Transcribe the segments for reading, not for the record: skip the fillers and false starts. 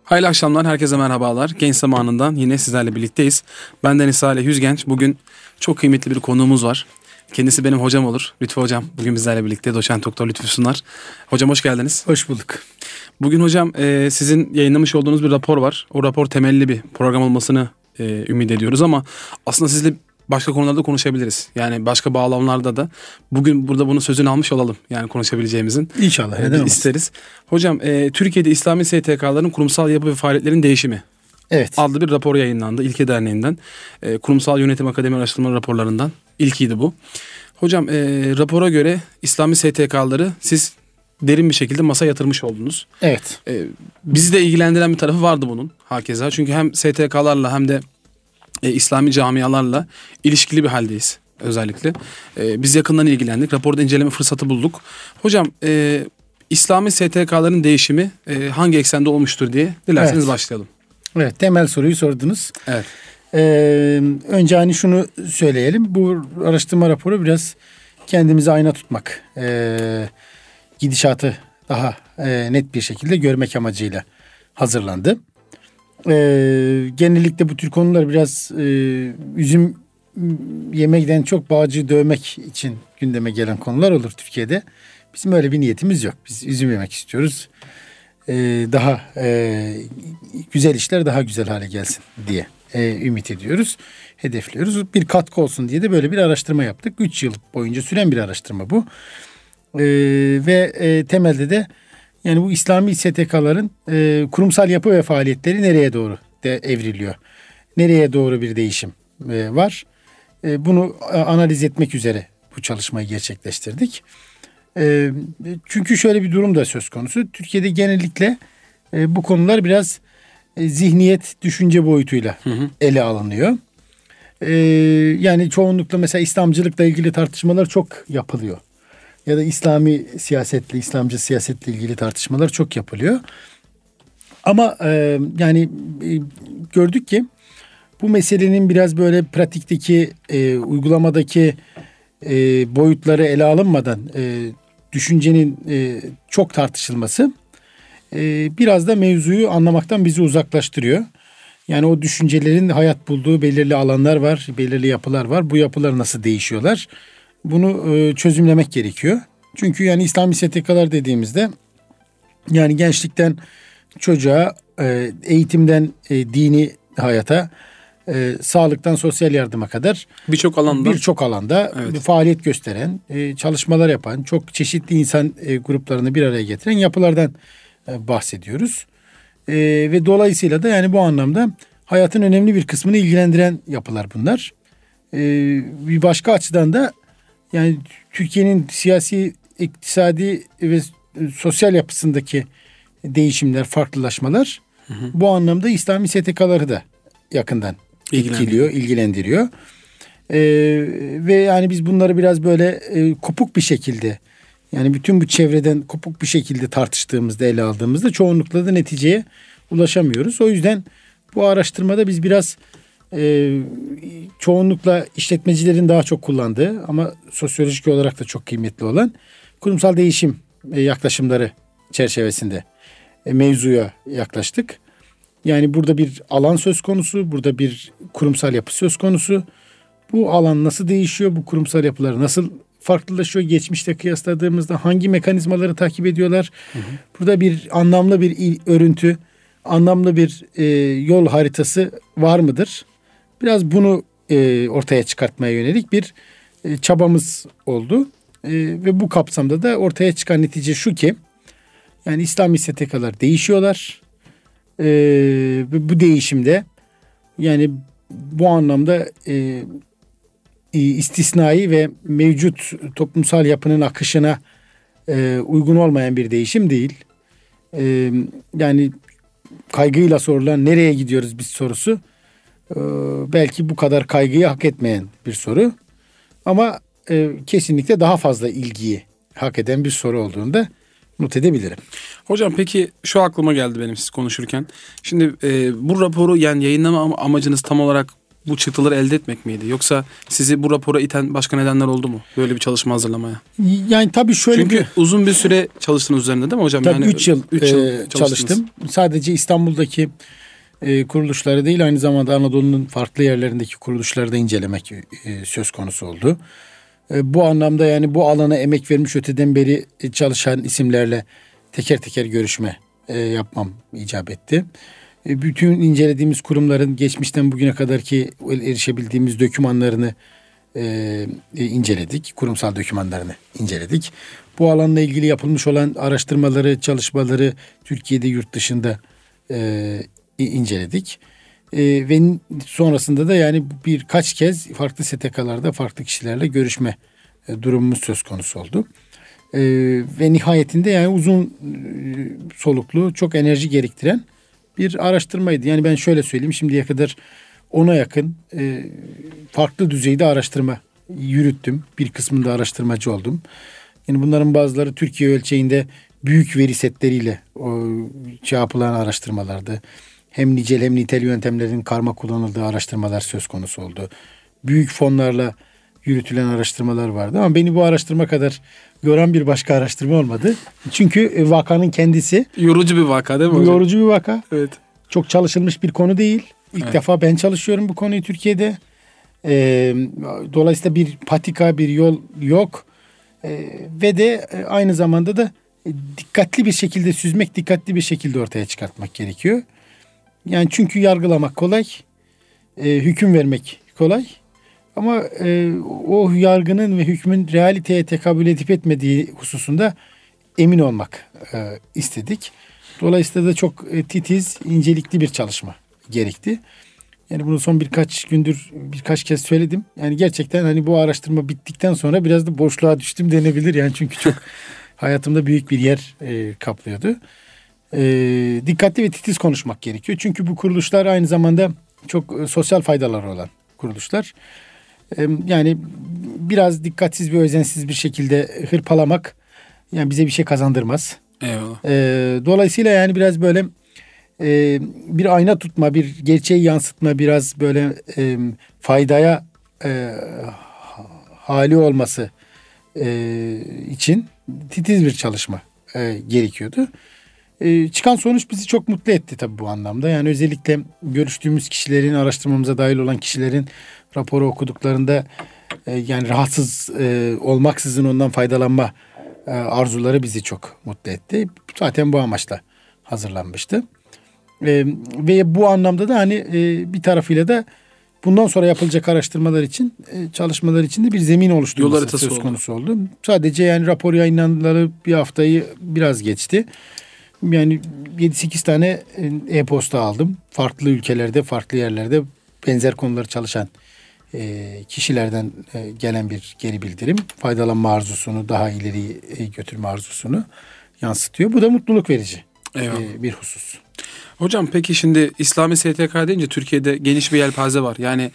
Hayırlı akşamlar, herkese merhabalar. Genç zamanından yine sizlerle birlikteyiz. Ben Deniz Salih Yüzgenç. Bugün çok kıymetli bir konuğumuz var. Kendisi benim hocam olur. Lütfü Hocam bugün bizlerle birlikte. Doçent Doktor Lütfü Sunar. Hocam hoş geldiniz. Hoş bulduk. Bugün hocam sizin yayınlamış olduğunuz bir rapor var. O rapor temelli bir program olmasını ümit ediyoruz ama aslında sizle başka konularda konuşabiliriz. Yani başka bağlamlarda da bugün burada bunun sözünü almış olalım. Yani konuşabileceğimizin. İnşallah. Neden isteriz. Hocam Türkiye'de İslami STK'ların kurumsal yapı ve faaliyetlerin değişimi. Evet. Adlı bir rapor yayınlandı. İlke Derneği'nden. Kurumsal Yönetim Akademi Araştırma raporlarından ilkiydi bu. Hocam rapora göre İslami STK'ları siz derin bir şekilde masaya yatırmış oldunuz. Evet. Bizi de ilgilendiren bir tarafı vardı bunun hakeza. Çünkü hem STK'larla hem de İslami camialarla ilişkili bir haldeyiz özellikle. Biz yakından ilgilendik. Raporda inceleme fırsatı bulduk. Hocam İslami STK'ların değişimi hangi eksende olmuştur diye dilerseniz başlayalım. Evet, temel soruyu sordunuz. Evet. Önce hani şunu söyleyelim. Bu araştırma raporu biraz kendimize ayna tutmak. Gidişatı daha net bir şekilde görmek amacıyla hazırlandı. Genellikle bu tür konular biraz üzüm yemekten çok bağcı dövmek için gündeme gelen konular olur Türkiye'de. Bizim öyle bir niyetimiz yok. Biz üzüm yemek istiyoruz. Daha güzel işler daha güzel hale gelsin diye ümit ediyoruz. Hedefliyoruz. Bir katkı olsun diye de böyle bir araştırma yaptık. 3 yıl boyunca süren bir araştırma bu. Ve temelde de yani bu İslami STK'ların kurumsal yapı ve faaliyetleri nereye doğru evriliyor? Nereye doğru bir değişim var? Bunu analiz etmek üzere bu çalışmayı gerçekleştirdik. Çünkü şöyle bir durum da söz konusu. Türkiye'de genellikle bu konular biraz zihniyet, düşünce boyutuyla ele alınıyor. Yani çoğunlukla mesela İslamcılıkla ilgili tartışmalar çok yapılıyor. Ya da İslami siyasetle, İslamcı siyasetle ilgili tartışmalar çok yapılıyor. Ama yani gördük ki bu meselenin biraz böyle pratikteki, uygulamadaki boyutları ele alınmadan düşüncenin çok tartışılması biraz da mevzuyu anlamaktan bizi uzaklaştırıyor. Yani o düşüncelerin hayat bulduğu belirli alanlar var, belirli yapılar var. Bu yapılar nasıl değişiyorlar? Bunu çözümlemek gerekiyor. Çünkü yani İslami STK'lar dediğimizde yani gençlikten çocuğa, eğitimden dini hayata, sağlıktan sosyal yardıma kadar birçok alanda evet, faaliyet gösteren, çalışmalar yapan, çok çeşitli insan gruplarını bir araya getiren yapılardan bahsediyoruz. Ve dolayısıyla da yani bu anlamda hayatın önemli bir kısmını ilgilendiren yapılar bunlar. Bir başka açıdan da yani Türkiye'nin siyasi, iktisadi ve sosyal yapısındaki değişimler, farklılaşmalar bu anlamda İslami STK'ları da yakından etkiliyor, ilgilendiriyor. Ve yani biz bunları biraz böyle kopuk bir şekilde, yani bütün bu çevreden kopuk bir şekilde tartıştığımızda, ele aldığımızda çoğunlukla da neticeye ulaşamıyoruz. O yüzden bu araştırmada biz biraz çoğunlukla işletmecilerin daha çok kullandığı ama sosyolojik olarak da çok kıymetli olan kurumsal değişim yaklaşımları çerçevesinde mevzuya yaklaştık. Yani burada bir alan söz konusu, burada bir kurumsal yapı söz konusu. Bu alan nasıl değişiyor, bu kurumsal yapılar nasıl farklılaşıyor, geçmişte kıyasladığımızda hangi mekanizmaları takip ediyorlar? Burada bir anlamlı bir örüntü, anlamlı bir yol haritası var mıdır? Biraz bunu ortaya çıkartmaya yönelik bir çabamız oldu. Ve bu kapsamda da ortaya çıkan netice şu ki, yani İslami STK'lar değişiyorlar. Ve bu değişimde yani bu anlamda istisnai ve mevcut toplumsal yapının akışına uygun olmayan bir değişim değil. Yani kaygıyla sorulan nereye gidiyoruz biz sorusu belki bu kadar kaygıyı hak etmeyen bir soru. Ama kesinlikle daha fazla ilgiyi hak eden bir soru olduğunu da not edebilirim. Hocam peki şu aklıma geldi benim siz konuşurken. Şimdi bu raporu yani yayınlama amacınız tam olarak bu çıktıları elde etmek miydi? Yoksa sizi bu rapora iten başka nedenler oldu mu? Böyle bir çalışma hazırlamaya. Yani tabii şöyle Çünkü uzun bir süre çalıştınız üzerinde değil mi hocam? Tabii yani 3 yıl, çalıştım. Sadece İstanbul'daki kuruluşları değil, aynı zamanda Anadolu'nun farklı yerlerindeki kuruluşları da incelemek söz konusu oldu. Bu anlamda yani bu alana emek vermiş, öteden beri çalışan isimlerle teker teker görüşme yapmam icap etti. Bütün incelediğimiz kurumların geçmişten bugüne kadarki erişebildiğimiz dokümanlarını inceledik. Kurumsal dokümanlarını inceledik. Bu alanla ilgili yapılmış olan araştırmaları, çalışmaları Türkiye'de, yurt dışında inceledik. Ve sonrasında da yani birkaç kez farklı STK'larda farklı kişilerle görüşme durumumuz söz konusu oldu. Ve nihayetinde yani uzun soluklu, çok enerji gerektiren bir araştırmaydı. Yani ben şöyle söyleyeyim, şimdiye kadar 10'a yakın farklı düzeyde araştırma yürüttüm. Bir kısmında araştırmacı oldum. Yani bunların bazıları Türkiye ölçeğinde büyük veri setleriyle yapılan araştırmalardı. Hem nicel hem nitel yöntemlerin karma kullanıldığı araştırmalar söz konusu oldu. Büyük fonlarla yürütülen araştırmalar vardı ama beni bu araştırma kadar yoran bir başka araştırma olmadı. Çünkü vakanın kendisi yorucu bir vaka değil mi hocam? Yorucu bir vaka. Evet. Çok çalışılmış bir konu değil. İlk defa ben çalışıyorum bu konuyu Türkiye'de. Dolayısıyla bir patika, bir yol yok. Ve de aynı zamanda da dikkatli bir şekilde süzmek, dikkatli bir şekilde ortaya çıkartmak gerekiyor. Yani çünkü yargılamak kolay, hüküm vermek kolay. Ama o yargının ve hükmün realiteye tekabül edip etmediği hususunda emin olmak istedik. Dolayısıyla da çok titiz, incelikli bir çalışma gerekti. Yani bunu son birkaç gündür birkaç kez söyledim. Yani gerçekten hani bu araştırma bittikten sonra biraz da boşluğa düştüm denebilir. Yani çünkü çok hayatımda büyük bir yer kaplıyordu. Dikkatli ve titiz konuşmak gerekiyor. Çünkü bu kuruluşlar aynı zamanda çok sosyal faydaları olan kuruluşlar. Yani biraz dikkatsiz ve özensiz bir şekilde hırpalamak yani bize bir şey kazandırmaz. Eyvallah. Dolayısıyla yani biraz böyle bir ayna tutma, bir gerçeği yansıtma, biraz böyle faydaya hali olması için titiz bir çalışma gerekiyordu. Çıkan sonuç bizi çok mutlu etti tabii bu anlamda. Yani özellikle görüştüğümüz kişilerin, araştırmamıza dahil olan kişilerin raporu okuduklarında yani rahatsız olmaksızın ondan faydalanma arzuları bizi çok mutlu etti. Zaten bu amaçla hazırlanmıştı. Ve bu anlamda da hani bir tarafıyla da bundan sonra yapılacak araştırmalar için, çalışmalar için de bir zemin oluşturulması söz konusu oldu. Sadece yani rapor yayınlandığı bir haftayı biraz geçti. Yani 7-8 tane e-posta aldım. Farklı ülkelerde, farklı yerlerde benzer konuları çalışan kişilerden gelen bir geri bildirim. Faydalanma arzusunu, daha ileri götürme arzusunu yansıtıyor. Bu da mutluluk verici bir husus. Hocam peki şimdi İslami STK deyince Türkiye'de geniş bir yelpaze var. Yani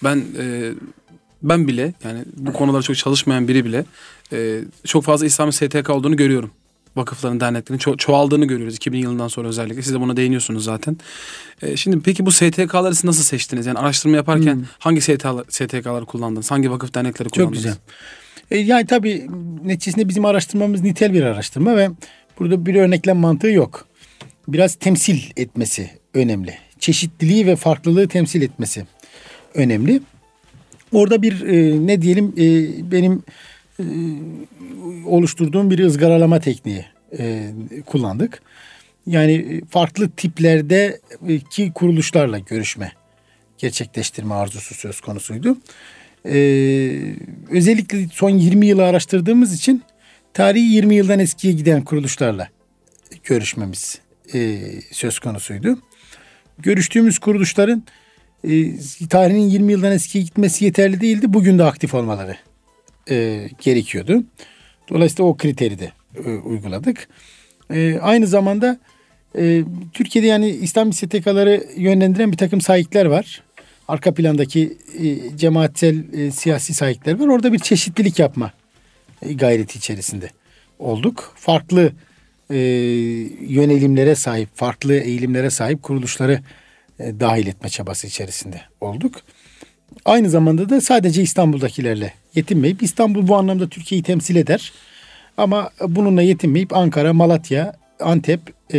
ben bile yani bu konulara çok çalışmayan biri bile çok fazla İslami STK olduğunu görüyorum. Vakıfların, derneklerin çoğaldığını görüyoruz 2000 yılından sonra özellikle. Siz de buna değiniyorsunuz zaten. Şimdi peki bu STK'ları siz nasıl seçtiniz? Yani araştırma yaparken hangi STK'ları kullandınız? Hangi vakıf dernekleri kullandınız? Çok güzel. Yani tabii neticesinde bizim araştırmamız nitel bir araştırma ve burada bir örneklem mantığı yok. Biraz temsil etmesi önemli. Çeşitliliği ve farklılığı temsil etmesi önemli. Orada bir ne diyelim benim oluşturduğum bir ızgaralama tekniği kullandık. Yani farklı tiplerdeki kuruluşlarla görüşme, gerçekleştirme arzusu söz konusuydu. Özellikle son 20 yılı araştırdığımız için tarihi 20 yıldan eskiye giden kuruluşlarla görüşmemiz söz konusuydu. Görüştüğümüz kuruluşların tarihinin 20 yıldan eskiye gitmesi yeterli değildi. Bugün de aktif olmaları gerekiyordu. Dolayısıyla o kriteri de uyguladık. Aynı zamanda Türkiye'de yani İslami STK'ları yönlendiren bir takım sahipler var. Arka plandaki cemaatsel siyasi sahipler var. Orada bir çeşitlilik yapma gayreti içerisinde olduk. Farklı yönelimlere sahip, farklı eğilimlere sahip kuruluşları dahil etme çabası içerisinde olduk. Aynı zamanda da sadece İstanbul'dakilerle yetinmeyip, İstanbul bu anlamda Türkiye'yi temsil eder. Ama bununla yetinmeyip Ankara, Malatya, Antep,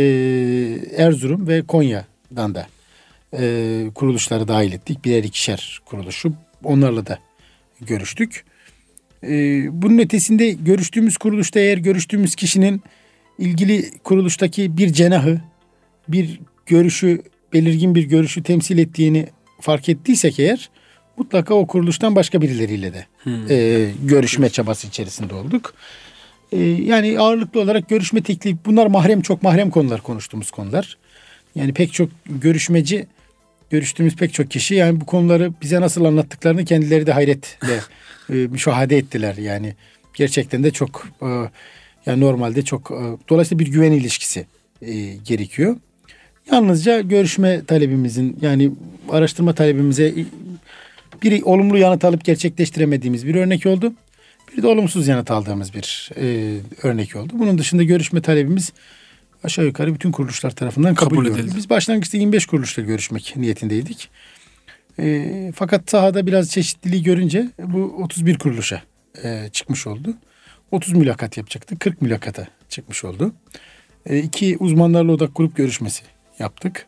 Erzurum ve Konya'dan da kuruluşları dahil ettik. Birer ikişer kuruluşu. Onlarla da görüştük. Bunun ötesinde görüştüğümüz kuruluşta eğer görüştüğümüz kişinin ilgili kuruluştaki bir cenahı, bir görüşü, belirgin bir görüşü temsil ettiğini fark ettiysek eğer, mutlaka o kuruluştan başka birileriyle de görüşme çabası içerisinde olduk. Yani ağırlıklı olarak görüşme teklifi, bunlar çok mahrem konular, konuştuğumuz konular. Yani pek çok görüşmeci, görüştüğümüz pek çok kişi yani bu konuları bize nasıl anlattıklarını kendileri de hayretle müşahede ettiler. Yani gerçekten de çok yani normalde çok dolayısıyla bir güven ilişkisi gerekiyor. Yalnızca görüşme talebimizin, yani araştırma talebimize bir olumlu yanıt alıp gerçekleştiremediğimiz bir örnek oldu. Bir de olumsuz yanıt aldığımız bir örnek oldu. Bunun dışında görüşme talebimiz aşağı yukarı bütün kuruluşlar tarafından kabul edildi. Biz başlangıçta 25 kuruluşla görüşmek niyetindeydik. Fakat sahada biraz çeşitliliği görünce bu 31 kuruluşa çıkmış oldu. 30 mülakat yapacaktık. 40 mülakata çıkmış oldu. 2 uzmanlarla odak grup görüşmesi yaptık.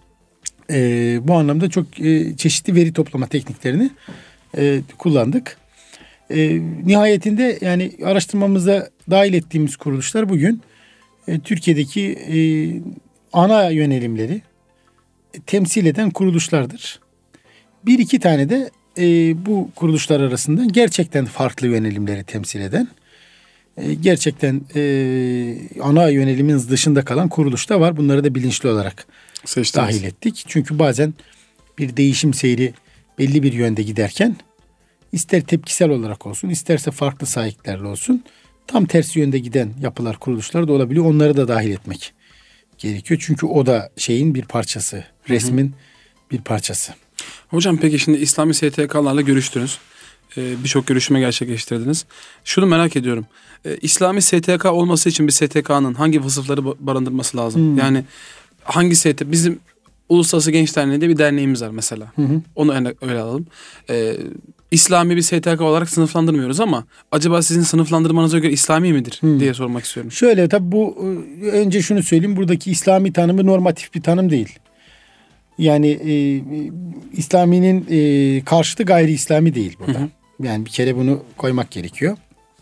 Bu anlamda çok çeşitli veri toplama tekniklerini kullandık. Nihayetinde yani araştırmamıza dahil ettiğimiz kuruluşlar bugün Türkiye'deki ana yönelimleri temsil eden kuruluşlardır. Bir iki tane de bu kuruluşlar arasında gerçekten farklı yönelimleri temsil eden, gerçekten ana yönelimin dışında kalan kuruluş da var. Bunları da bilinçli olarak dahil ettik. Çünkü bazen bir değişim seyri belli bir yönde giderken ister tepkisel olarak olsun, isterse farklı sahiplerle olsun, tam tersi yönde giden yapılar, kuruluşlar da olabiliyor. Onları da dahil etmek gerekiyor. Çünkü o da şeyin bir parçası, resmin bir parçası. Hocam peki şimdi İslami STK'larla görüştünüz. Birçok görüşme gerçekleştirdiniz. Şunu merak ediyorum. İslami STK olması için bir STK'nın hangi vasıfları barındırması lazım? Yani hangi STK? Bizim Uluslararası Genç Derneği'nde bir derneğimiz var mesela. Onu öyle alalım. İslami bir STK olarak sınıflandırmıyoruz ama acaba sizin sınıflandırmanıza göre İslami midir diye sormak istiyorum. Şöyle, tabii bu önce şunu söyleyeyim. Buradaki İslami tanımı normatif bir tanım değil. Yani İslami'nin karşıtı gayri İslami değil burada. Yani bir kere bunu koymak gerekiyor.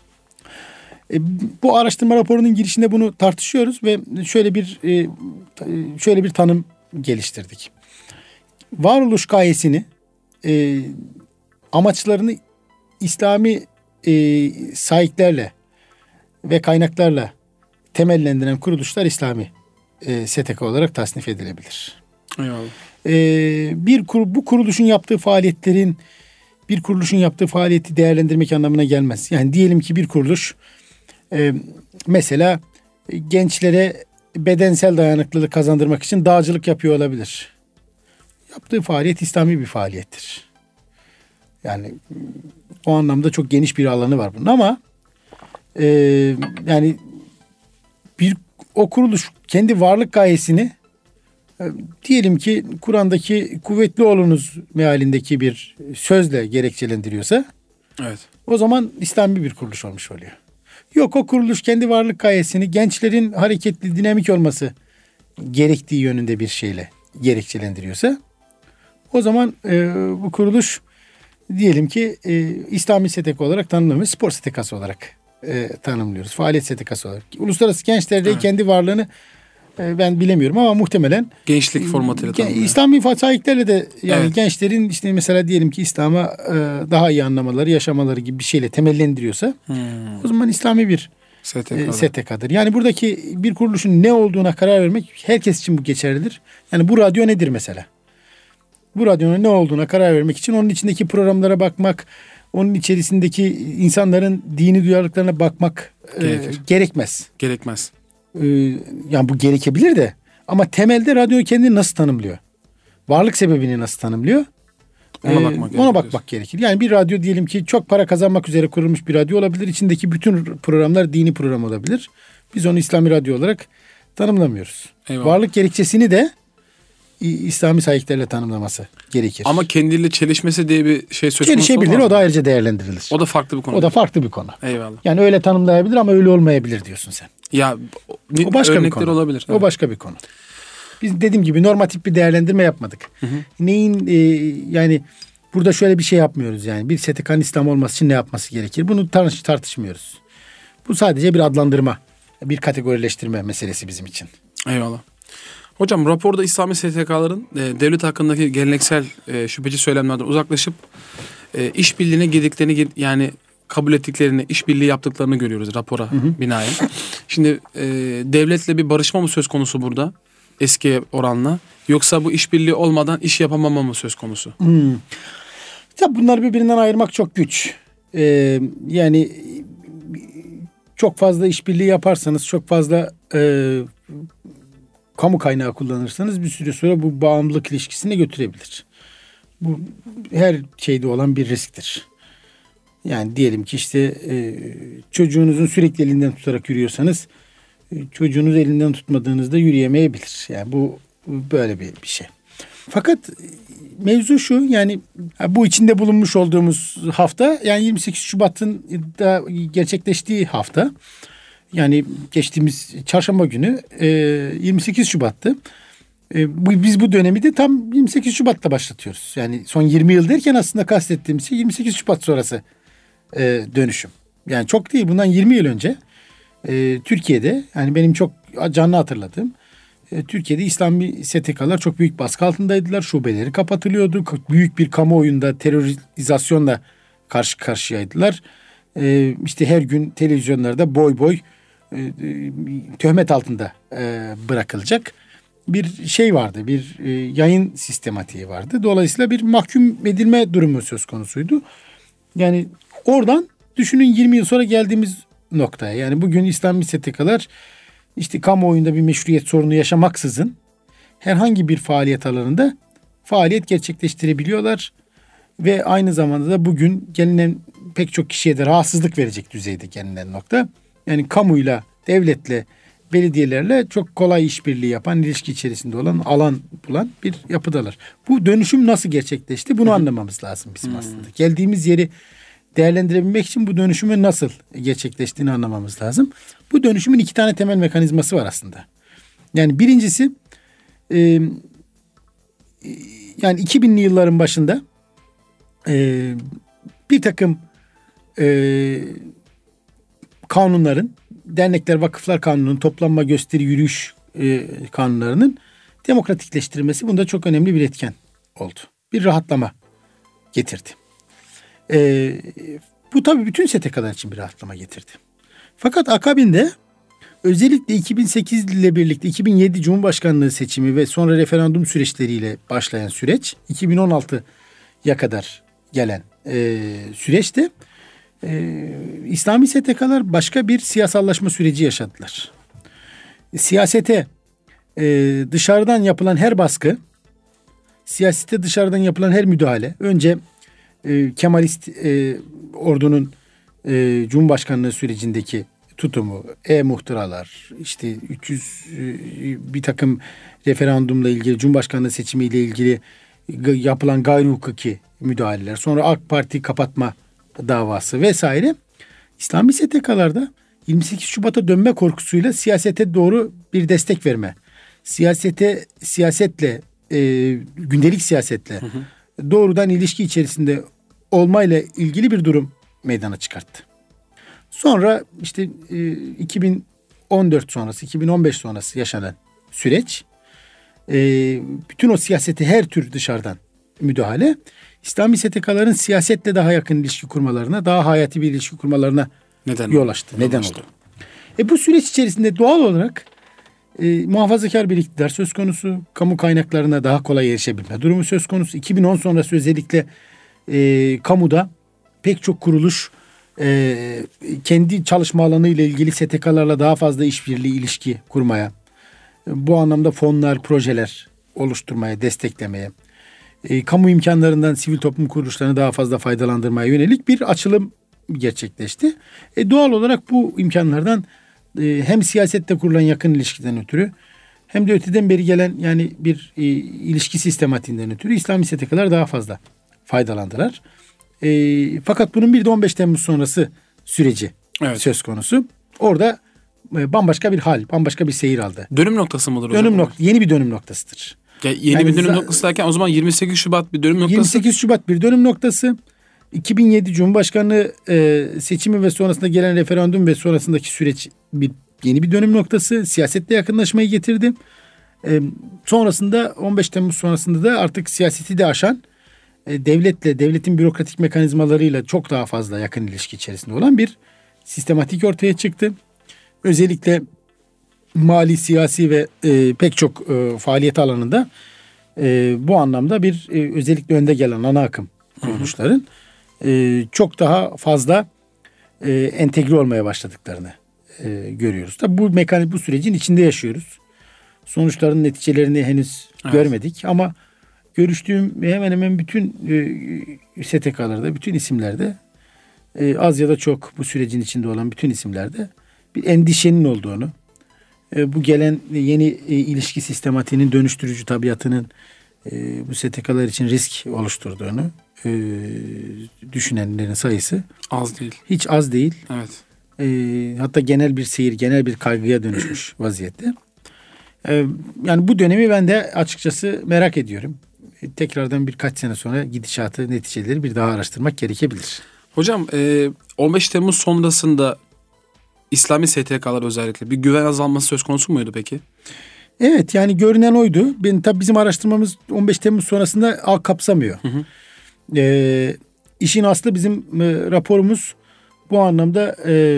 Bu araştırma raporunun girişinde bunu tartışıyoruz ve şöyle bir tanım geliştirdik. Varoluş gayesini, amaçlarını İslami sahiplerle ve kaynaklarla temellendiren kuruluşlar İslami STK olarak tasnif edilebilir. Eyvallah. Bu kuruluşun yaptığı faaliyetlerin bir kuruluşun yaptığı faaliyeti değerlendirmek anlamına gelmez. Yani diyelim ki bir kuruluş mesela gençlere bedensel dayanıklılık kazandırmak için dağcılık yapıyor olabilir. Yaptığı faaliyet İslami bir faaliyettir. Yani o anlamda çok geniş bir alanı var bunun ama yani o kuruluş kendi varlık gayesini diyelim ki Kur'an'daki kuvvetli olunuz mealindeki bir sözle gerekçelendiriyorsa, evet, o zaman İslami bir kuruluş olmuş oluyor. Yok, o kuruluş kendi varlık gayesini gençlerin hareketli, dinamik olması gerektiği yönünde bir şeyle gerekçelendiriyorsa, o zaman bu kuruluş diyelim ki İslami STK olarak tanımlamıyoruz, spor STK'sı olarak tanımlıyoruz. Faaliyet STK'sı olarak. Uluslararası Genç Derneği kendi varlığını ben bilemiyorum ama muhtemelen gençlik formatıyla tanımlıyor. İslami sahiplerle de yani gençlerin işte mesela diyelim ki İslam'a daha iyi anlamaları, yaşamaları gibi bir şeyle temellendiriyorsa o zaman İslami bir STK'dır. Yani buradaki bir kuruluşun ne olduğuna karar vermek herkes için bu geçerlidir. Yani bu radyo nedir mesela? Bu radyonun ne olduğuna karar vermek için onun içindeki programlara bakmak, onun içerisindeki insanların dini duyarlılıklarına bakmak gerekmez. Gerekmez. Yani bu gerekebilir de ama temelde radyo kendini nasıl tanımlıyor? Varlık sebebini nasıl tanımlıyor? Ona bakmak gerekir. Yani bir radyo diyelim ki çok para kazanmak üzere kurulmuş bir radyo olabilir. İçindeki bütün programlar dini program olabilir. Biz onu İslami radyo olarak tanımlamıyoruz. Eyvallah. Varlık gerekçesini de İslami sahiplerle tanımlaması gerekir. Ama kendiyle çelişmesi diye bir şey söz konusu çelişebilir, olmaz o da mı? ayrıca değerlendirilir. O da farklı bir konu. O da farklı bir konu. Eyvallah. Yani öyle tanımlayabilir ama öyle olmayabilir diyorsun sen. Ya O başka bir örnekler konu. olabilir. O başka bir konu. Biz dediğim gibi normatif bir değerlendirme yapmadık. Neyin yani burada şöyle bir şey yapmıyoruz yani. Bir STK'nın İslam olması için ne yapması gerekir? Bunu tartışmıyoruz. Bu sadece bir adlandırma, bir kategorileştirme meselesi bizim için. Eyvallah. Hocam raporda İslami STK'ların devlet hakkındaki geleneksel şüpheci söylemlerden uzaklaşıp işbirliğine girdiklerini, yani kabul ettiklerini, işbirliği yaptıklarını görüyoruz rapora binaen. Şimdi devletle bir barışma mı söz konusu burada eskiye oranla, yoksa bu işbirliği olmadan iş yapamama mı söz konusu? Tabii bunları birbirinden ayırmak çok güç. Yani çok fazla işbirliği yaparsanız, çok fazla kamu kaynağı kullanırsanız bir süre sonra bu bağımlılık ilişkisine götürebilir. Bu her şeyde olan bir risktir. Yani diyelim ki işte çocuğunuzun sürekli elinden tutarak yürüyorsanız çocuğunuz elinden tutmadığınızda yürüyemeyebilir. Yani bu böyle bir şey. Fakat mevzu şu, yani bu içinde bulunmuş olduğumuz hafta, yani 28 Şubat'ın da gerçekleştiği hafta, yani geçtiğimiz çarşamba günü 28 Şubat'tı. Biz bu dönemi de tam 28 Şubat'ta başlatıyoruz. Yani son 20 yıl derken aslında kastettiğimiz şey 28 Şubat sonrası dönüşüm. Yani çok değil, bundan 20 yıl önce Türkiye'de, yani benim çok canlı hatırladığım, Türkiye'de İslami STK'lar çok büyük baskı altındaydılar. Şubeleri kapatılıyordu. Büyük bir kamuoyunda terörizasyonla karşı karşıyaydılar. İşte her gün televizyonlarda boy boy töhmet altında bırakılacak bir şey vardı. Bir yayın sistematiği vardı. Dolayısıyla bir mahkum edilme durumu söz konusuydu. Yani oradan düşünün 20 yıl sonra geldiğimiz noktaya. Yani bugün İslami STK'lar işte kamuoyunda bir meşruiyet sorunu yaşamaksızın herhangi bir faaliyet alanında faaliyet gerçekleştirebiliyorlar. Ve aynı zamanda da bugün gelinen pek çok kişiye de rahatsızlık verecek düzeyde gelinen nokta. Yani kamuyla, devletle, belediyelerle çok kolay işbirliği yapan, ilişki içerisinde olan, alan bulan bir yapıdalar. Bu dönüşüm nasıl gerçekleşti? Bunu anlamamız lazım bizim aslında. Geldiğimiz yeri değerlendirebilmek için bu dönüşümün nasıl gerçekleştiğini anlamamız lazım. Bu dönüşümün 2 tane temel mekanizması var aslında. Yani birincisi yani 2000'li yılların başında bir takım kanunların, dernekler, vakıflar kanununun, toplanma, gösteri, yürüyüş kanunlarının demokratikleştirilmesi bunda çok önemli bir etken oldu. Bir rahatlama getirdi. Bu tabii bütün STK'lar için bir rahatlama getirdi. Fakat akabinde özellikle 2008 ile birlikte 2007 Cumhurbaşkanlığı seçimi ve sonra referandum süreçleriyle başlayan süreç, 2016'ya kadar gelen süreçte İslami STK'lar başka bir siyasallaşma süreci yaşadılar. Siyasete dışarıdan yapılan her baskı, siyasete dışarıdan yapılan her müdahale, önce Kemalist ordunun Cumhurbaşkanlığı sürecindeki tutumu, muhtıralar, işte 300 bir takım referandumla ilgili, Cumhurbaşkanlığı seçimiyle ilgili yapılan gayri hukuki müdahaleler, sonra AK Parti kapatma davası vesaire. İslami STK'larda 28 Şubat'a dönme korkusuyla siyasete doğru bir destek verme, siyasetle, gündelik siyasetle doğrudan ilişki içerisinde olmayla ilgili bir durum meydana çıkarttı. Sonra işte 2014 sonrası, 2015 sonrası yaşanan süreç, bütün o siyaseti, her tür dışarıdan müdahale, İslami STK'ların siyasetle daha yakın ilişki kurmalarına, daha hayati bir ilişki kurmalarına yol açtı. Neden oldu? Bu süreç içerisinde doğal olarak muhafazakar bir iktidar söz konusu, kamu kaynaklarına daha kolay erişebilme durumu söz konusu. 2010 sonrası özellikle kamuda pek çok kuruluş kendi çalışma alanı ile ilgili STK'larla daha fazla işbirliği, ilişki kurmaya, bu anlamda fonlar, projeler oluşturmaya, desteklemeye, kamu imkanlarından sivil toplum kuruluşlarını daha fazla faydalandırmaya yönelik bir açılım gerçekleşti. Doğal olarak bu imkanlardan hem siyasette kurulan yakın ilişkiden ötürü, hem de öteden beri gelen yani bir ilişki sistematiğinden ötürü İslami STK'lar daha fazla faydalandılar. Fakat bunun bir de 15 Temmuz sonrası süreci söz konusu. Orada bambaşka bir hal, bambaşka bir seyir aldı. Dönüm noktası mıdır hocam? Yeni bir dönüm noktasıdır. Yeni bir dönüm noktası derken o zaman 28 Şubat bir dönüm noktası. 28 Şubat bir dönüm noktası. 2007 Cumhurbaşkanlığı seçimi ve sonrasında gelen referandum ve sonrasındaki süreç yeni bir dönüm noktası. Siyasetle yakınlaşmayı getirdi. Sonrasında 15 Temmuz sonrasında da artık siyaseti de aşan devletin bürokratik mekanizmalarıyla çok daha fazla yakın ilişki içerisinde olan bir sistematik ortaya çıktı. Özellikle mali, siyasi ve pek çok faaliyet alanında bu anlamda bir özellikle önde gelen ana akım kuruluşların çok daha fazla entegre olmaya başladıklarını görüyoruz. Tabii bu sürecin içinde yaşıyoruz. Sonuçların neticelerini henüz görmedik ama görüştüğüm hemen hemen bütün STK'larda, bütün isimlerde az ya da çok bu sürecin içinde olan bütün isimlerde bir endişenin olduğunu, bu gelen yeni ilişki sistematiğinin dönüştürücü tabiatının bu STK'lar için risk oluşturduğunu düşünenlerin sayısı az değil. Hiç az değil. Evet. Hatta genel bir seyir, genel bir kaygıya dönüşmüş vaziyette. Yani bu dönemi ben de açıkçası merak ediyorum. Tekrardan birkaç sene sonra gidişatı, neticeleri bir daha araştırmak gerekebilir. Hocam 15 Temmuz sonrasında İslami STK'lar özellikle bir güven azalması söz konusu muydu peki? Evet, yani görünen oydu. Tabii bizim araştırmamız 15 Temmuz sonrasında kapsamıyor. İşin aslı bizim raporumuz bu anlamda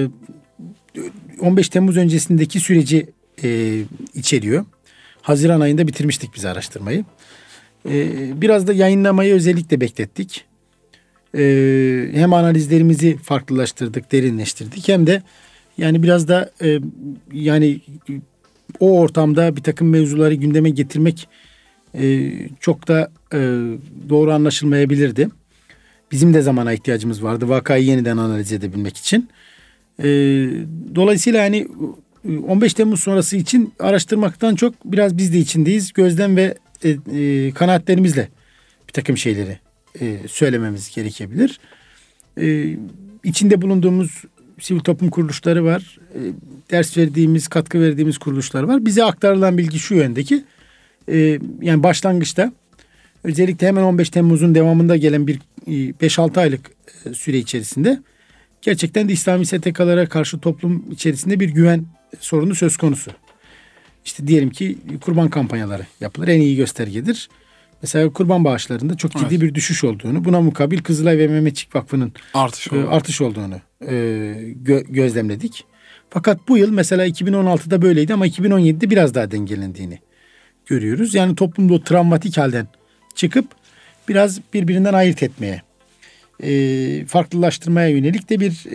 15 Temmuz öncesindeki süreci içeriyor. Haziran ayında bitirmiştik biz araştırmayı. Biraz da yayınlamayı özellikle beklettik. Hem analizlerimizi farklılaştırdık, derinleştirdik, hem de yani biraz da yani o ortamda bir takım mevzuları gündeme getirmek çok da doğru anlaşılmayabilirdi. Bizim de zamana ihtiyacımız vardı vakayı yeniden analiz edebilmek için. Dolayısıyla yani 15 Temmuz sonrası için araştırmaktan çok biraz biz de içindeyiz. Gözlem ve kanaatlerimizle bir takım şeyleri söylememiz gerekebilir. İçinde bulunduğumuz sivil toplum kuruluşları var. Ders verdiğimiz, katkı verdiğimiz kuruluşlar var. Bize aktarılan bilgi şu yöndeki. Yani başlangıçta özellikle hemen 15 Temmuz'un devamında gelen bir 5-6 aylık süre içerisinde gerçekten de İslami STK'lara karşı toplum içerisinde bir güven sorunu söz konusu. İşte diyelim ki kurban kampanyaları yapılır. En iyi göstergedir. Mesela kurban bağışlarında çok ciddi bir düşüş olduğunu, buna mukabil Kızılay ve Mehmetçik Vakfı'nın artış olduğunu gözlemledik. Fakat bu yıl mesela 2016'da böyleydi ama 2017'de biraz daha dengelendiğini görüyoruz. Yani toplumda o travmatik halden çıkıp biraz birbirinden ayırt etmeye, farklılaştırmaya yönelik de bir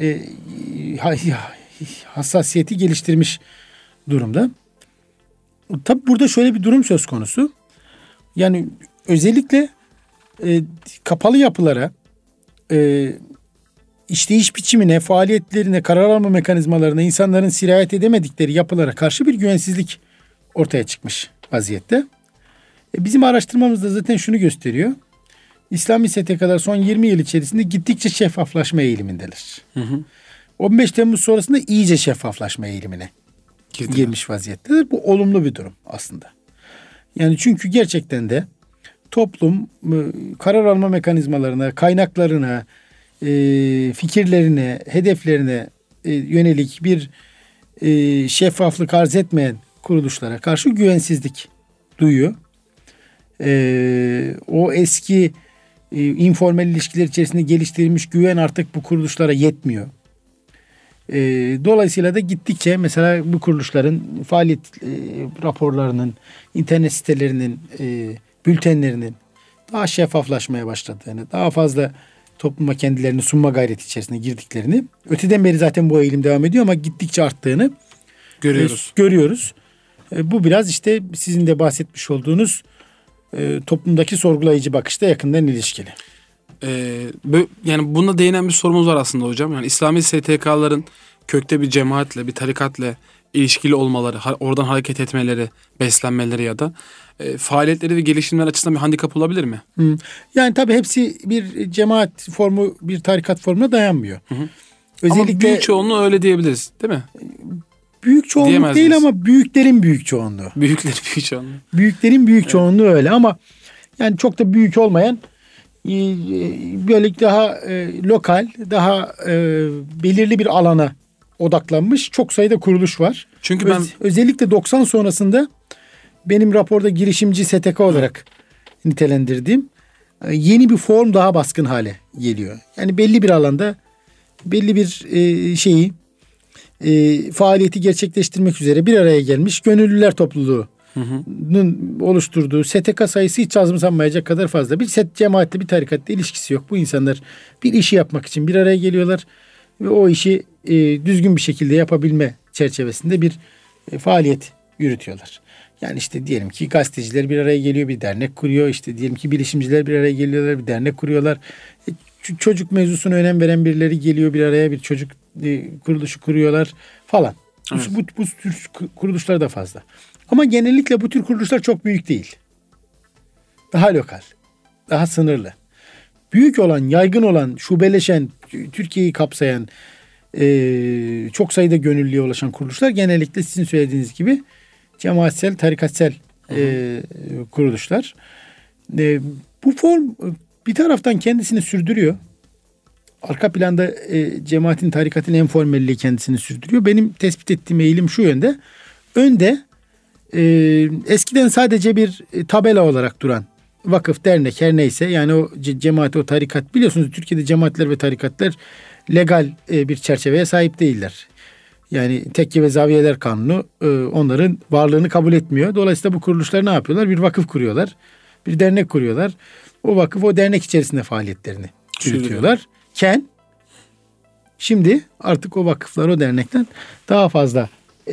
hassasiyeti geliştirmiş durumda. Tabi burada şöyle bir durum söz konusu. Yani özellikle kapalı yapılara, işleyiş biçimine, faaliyetlerine, karar alma mekanizmalarına, insanların sirayet edemedikleri yapılara karşı bir güvensizlik ortaya çıkmış vaziyette. Bizim araştırmamız da zaten şunu gösteriyor. İslami STK'lar son 20 yıl içerisinde gittikçe şeffaflaşma eğilimindeler. 15 Temmuz sonrasında iyice şeffaflaşma eğilimine girmiş vaziyetteler. Bu olumlu bir durum aslında. Yani çünkü gerçekten de toplum karar alma mekanizmalarına, kaynaklarına, fikirlerine, hedeflerine yönelik bir şeffaflık arz etmeyen kuruluşlara karşı güvensizlik duyuyor. O eski informal ilişkiler içerisinde geliştirilmiş güven artık bu kuruluşlara yetmiyor. Dolayısıyla da gittikçe mesela bu kuruluşların faaliyet raporlarının, internet sitelerinin, bültenlerinin daha şeffaflaşmaya başladığını, daha fazla topluma kendilerini sunma gayreti içerisine girdiklerini, öteden beri zaten bu eğilim devam ediyor ama gittikçe arttığını görüyoruz. Bu biraz işte sizin de bahsetmiş olduğunuz toplumdaki sorgulayıcı bakışta yakından ilişkili. Yani buna değinen bir sorumuz var aslında hocam. Yani İslami STK'ların kökte bir cemaatle, bir tarikatla ilişkili olmaları, oradan hareket etmeleri, beslenmeleri ya da faaliyetleri ve gelişimler açısından bir handikap olabilir mi? Yani tabii hepsi bir cemaat formu, bir tarikat formuna dayanmıyor. Özellikle, ama büyük çoğunluğu öyle diyebiliriz, değil mi? Büyük çoğunluk Diyemez değil miyiz? Ama büyüklerin büyük çoğunluğu. Büyüklerin büyük çoğunluğu. Büyüklerin büyük çoğunluğu öyle ama yani çok da büyük olmayan böyle daha lokal, daha belirli bir alana odaklanmış çok sayıda kuruluş var. Çünkü ben özellikle 90 sonrasında benim raporda girişimci STK olarak nitelendirdiğim yeni bir form daha baskın hale geliyor. Yani belli bir alanda belli bir faaliyeti gerçekleştirmek üzere bir araya gelmiş gönüllüler topluluğunun oluşturduğu STK sayısı hiç azımsanmayacak kadar fazla. Bir cemaatle, bir tarikatla ilişkisi yok. Bu insanlar bir işi yapmak için bir araya geliyorlar ve o işi düzgün bir şekilde yapabilme çerçevesinde bir faaliyet yürütüyorlar. Yani işte diyelim ki gazeteciler bir araya geliyor, bir dernek kuruyor. İşte diyelim ki bilişimciler bir araya geliyorlar, bir dernek kuruyorlar. Çocuk mevzusuna önem veren birileri geliyor bir araya, bir çocuk kuruluşu kuruyorlar falan. Evet. Bu tür kuruluşlar da fazla. Ama genellikle bu tür kuruluşlar çok büyük değil. Daha lokal, daha sınırlı. Büyük olan, yaygın olan, şubeleşen, Türkiye'yi kapsayan, çok sayıda gönüllüye ulaşan kuruluşlar genellikle sizin söylediğiniz gibi cemaatsel, tarikatsel kuruluşlar. Bu form bir taraftan kendisini sürdürüyor. Arka planda cemaatin, tarikatın informalliği kendisini sürdürüyor. Benim tespit ettiğim eğilim şu yönde. Önde eskiden sadece bir tabela olarak duran vakıf, dernek her neyse yani o cemaat, o tarikat, biliyorsunuz Türkiye'de cemaatler ve tarikatlar legal bir çerçeveye sahip değiller. Yani tekke ve zaviyeler kanunu onların varlığını kabul etmiyor. Dolayısıyla bu kuruluşlar ne yapıyorlar? Bir vakıf kuruyorlar. Bir dernek kuruyorlar. O vakıf o dernek içerisinde faaliyetlerini yürütüyorlar. Şimdi artık o vakıflar, o dernekler daha fazla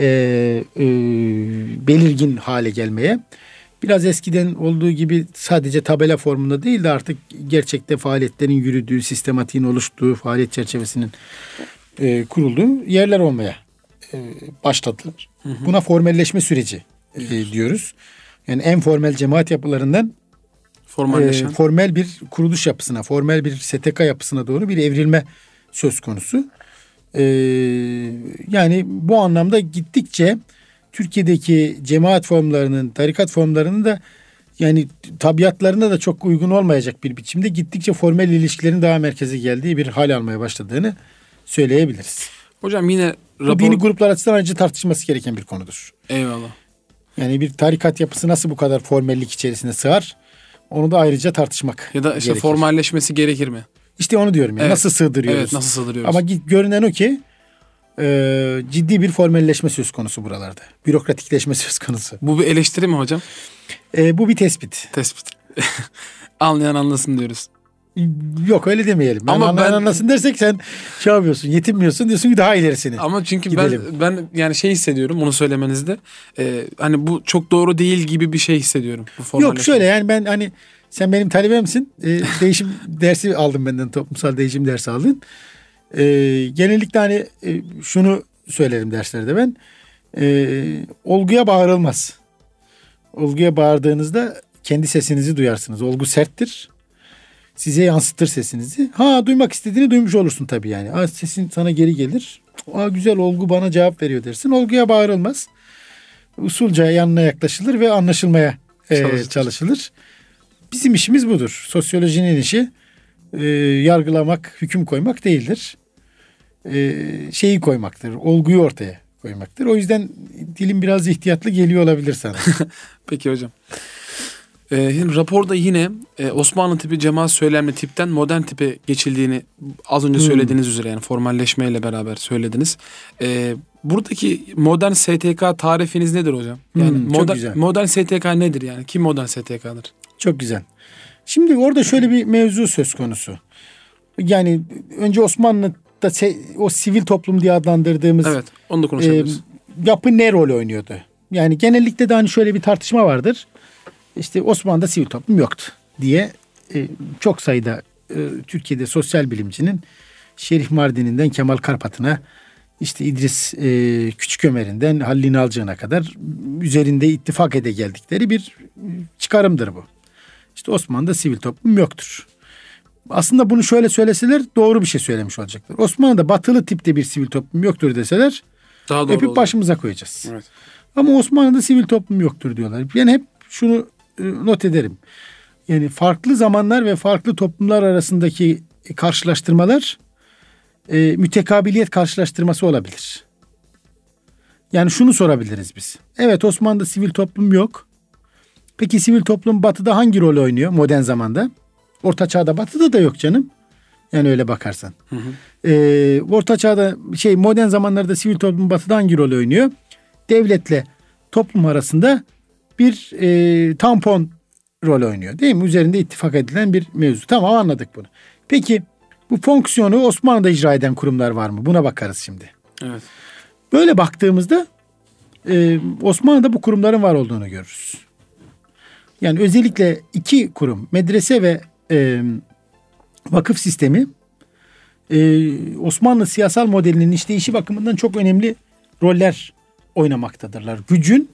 belirgin hale gelmeye, biraz eskiden olduğu gibi sadece tabela formunda değil de artık gerçekte faaliyetlerin yürüdüğü, sistematiğin oluştuğu, faaliyet çerçevesinin kurulduğu yerler olmaya başladılar. Buna formelleşme süreci diyoruz. Yani en formel cemaat yapılarından formel bir kuruluş yapısına, formel bir STK yapısına doğru bir evrilme söz konusu. Yani bu anlamda gittikçe Türkiye'deki cemaat formlarının, tarikat formlarının da yani tabiatlarına da çok uygun olmayacak bir biçimde gittikçe formel ilişkilerin daha merkeze geldiği bir hal almaya başladığını söyleyebiliriz. Hocam yine bu dini gruplar açısından ayrıca tartışılması gereken bir konudur. Eyvallah. Yani bir tarikat yapısı nasıl bu kadar formellik içerisine sığar? Onu da ayrıca tartışmak ya da işte gerekir. Formalleşmesi gerekir mi? İşte onu diyorum ya. Evet. Nasıl sığdırıyoruz? Evet, nasıl sığdırıyoruz? Ama görünen o ki ciddi bir formelleşme söz konusu buralarda. Bürokratikleşme söz konusu. Bu bir eleştiri mi hocam? Bu bir tespit. Tespit. Anlayan anlasın diyoruz. Yok öyle demeyelim. Ama anlayan anlasın dersek sen şey yapıyorsun, yetinmiyorsun, diyorsun ki daha ilerisini. Ama çünkü ben yani hissediyorum bunu söylemenizde. Hani bu çok doğru değil gibi bir şey hissediyorum. Yok şöyle yani ben hani sen benim talebemsin. Değişim dersi aldım benden, toplumsal değişim dersi aldın. Genellikle hani şunu söylerim derslerde ben. Olguya bağırılmaz. Olguya bağırdığınızda kendi sesinizi duyarsınız. Olgu serttir. Size yansıtır sesinizi. Duymak istediğini duymuş olursun tabii yani. Sesin sana geri gelir. Güzel, olgu bana cevap veriyor dersin. Olguya bağırılmaz. Usulca yanına yaklaşılır ve anlaşılmaya çalışılır. Bizim işimiz budur. Sosyolojinin işi yargılamak, hüküm koymak değildir. Şeyi koymaktır. Olguyu ortaya koymaktır. O yüzden dilim biraz ihtiyatlı geliyor olabilir sana. Peki hocam. Raporda yine Osmanlı tipi cemaat söylemli tipten modern tipe geçildiğini az önce söylediğiniz üzere yani formalleşmeyle beraber söylediniz. Buradaki modern STK tarifiniz nedir hocam? Yani modern STK nedir yani? Kim modern STK'dır? Çok güzel. Şimdi orada şöyle bir mevzu söz konusu. Yani önce Osmanlı'da o sivil toplum diye adlandırdığımız onu da konuşabiliriz. Yapı ne rol oynuyordu? Yani genellikle de hani şöyle bir tartışma vardır. İşte Osmanlı'da sivil toplum yoktu diye çok sayıda Türkiye'de sosyal bilimcinin Şerif Mardin'inden Kemal Karpat'ına işte İdris Küçükömer'inden Halil İnalcık'a kadar üzerinde ittifak ede geldikleri bir çıkarımdır bu. İşte Osmanlı'da sivil toplum yoktur. Aslında bunu şöyle söyleseler doğru bir şey söylemiş olacaklar. Osmanlı'da batılı tipte bir sivil toplum yoktur deseler daha doğru öpüp olur. başımıza koyacağız. Evet. Ama Osmanlı'da sivil toplum yoktur diyorlar. Yani hep şunu not ederim. Yani farklı zamanlar ve farklı toplumlar arasındaki karşılaştırmalar mütekabiliyet karşılaştırması olabilir. Yani şunu sorabiliriz biz. Evet, Osmanlı'da sivil toplum yok. Peki sivil toplum batıda hangi rol oynuyor modern zamanda? Orta çağda batıda da yok canım. Yani öyle bakarsan. Hı hı. Orta çağda modern zamanlarda sivil toplum batıda hangi rol oynuyor? Devletle toplum arasında bir tampon rol oynuyor. Değil mi? Üzerinde ittifak edilen bir mevzu. Tamam, anladık bunu. Peki bu fonksiyonu Osmanlı'da icra eden kurumlar var mı? Buna bakarız şimdi. Evet. Böyle baktığımızda Osmanlı'da bu kurumların var olduğunu görürüz. Yani özellikle iki kurum, medrese ve vakıf sistemi Osmanlı siyasal modelinin işleyişi bakımından çok önemli roller oynamaktadırlar. Gücün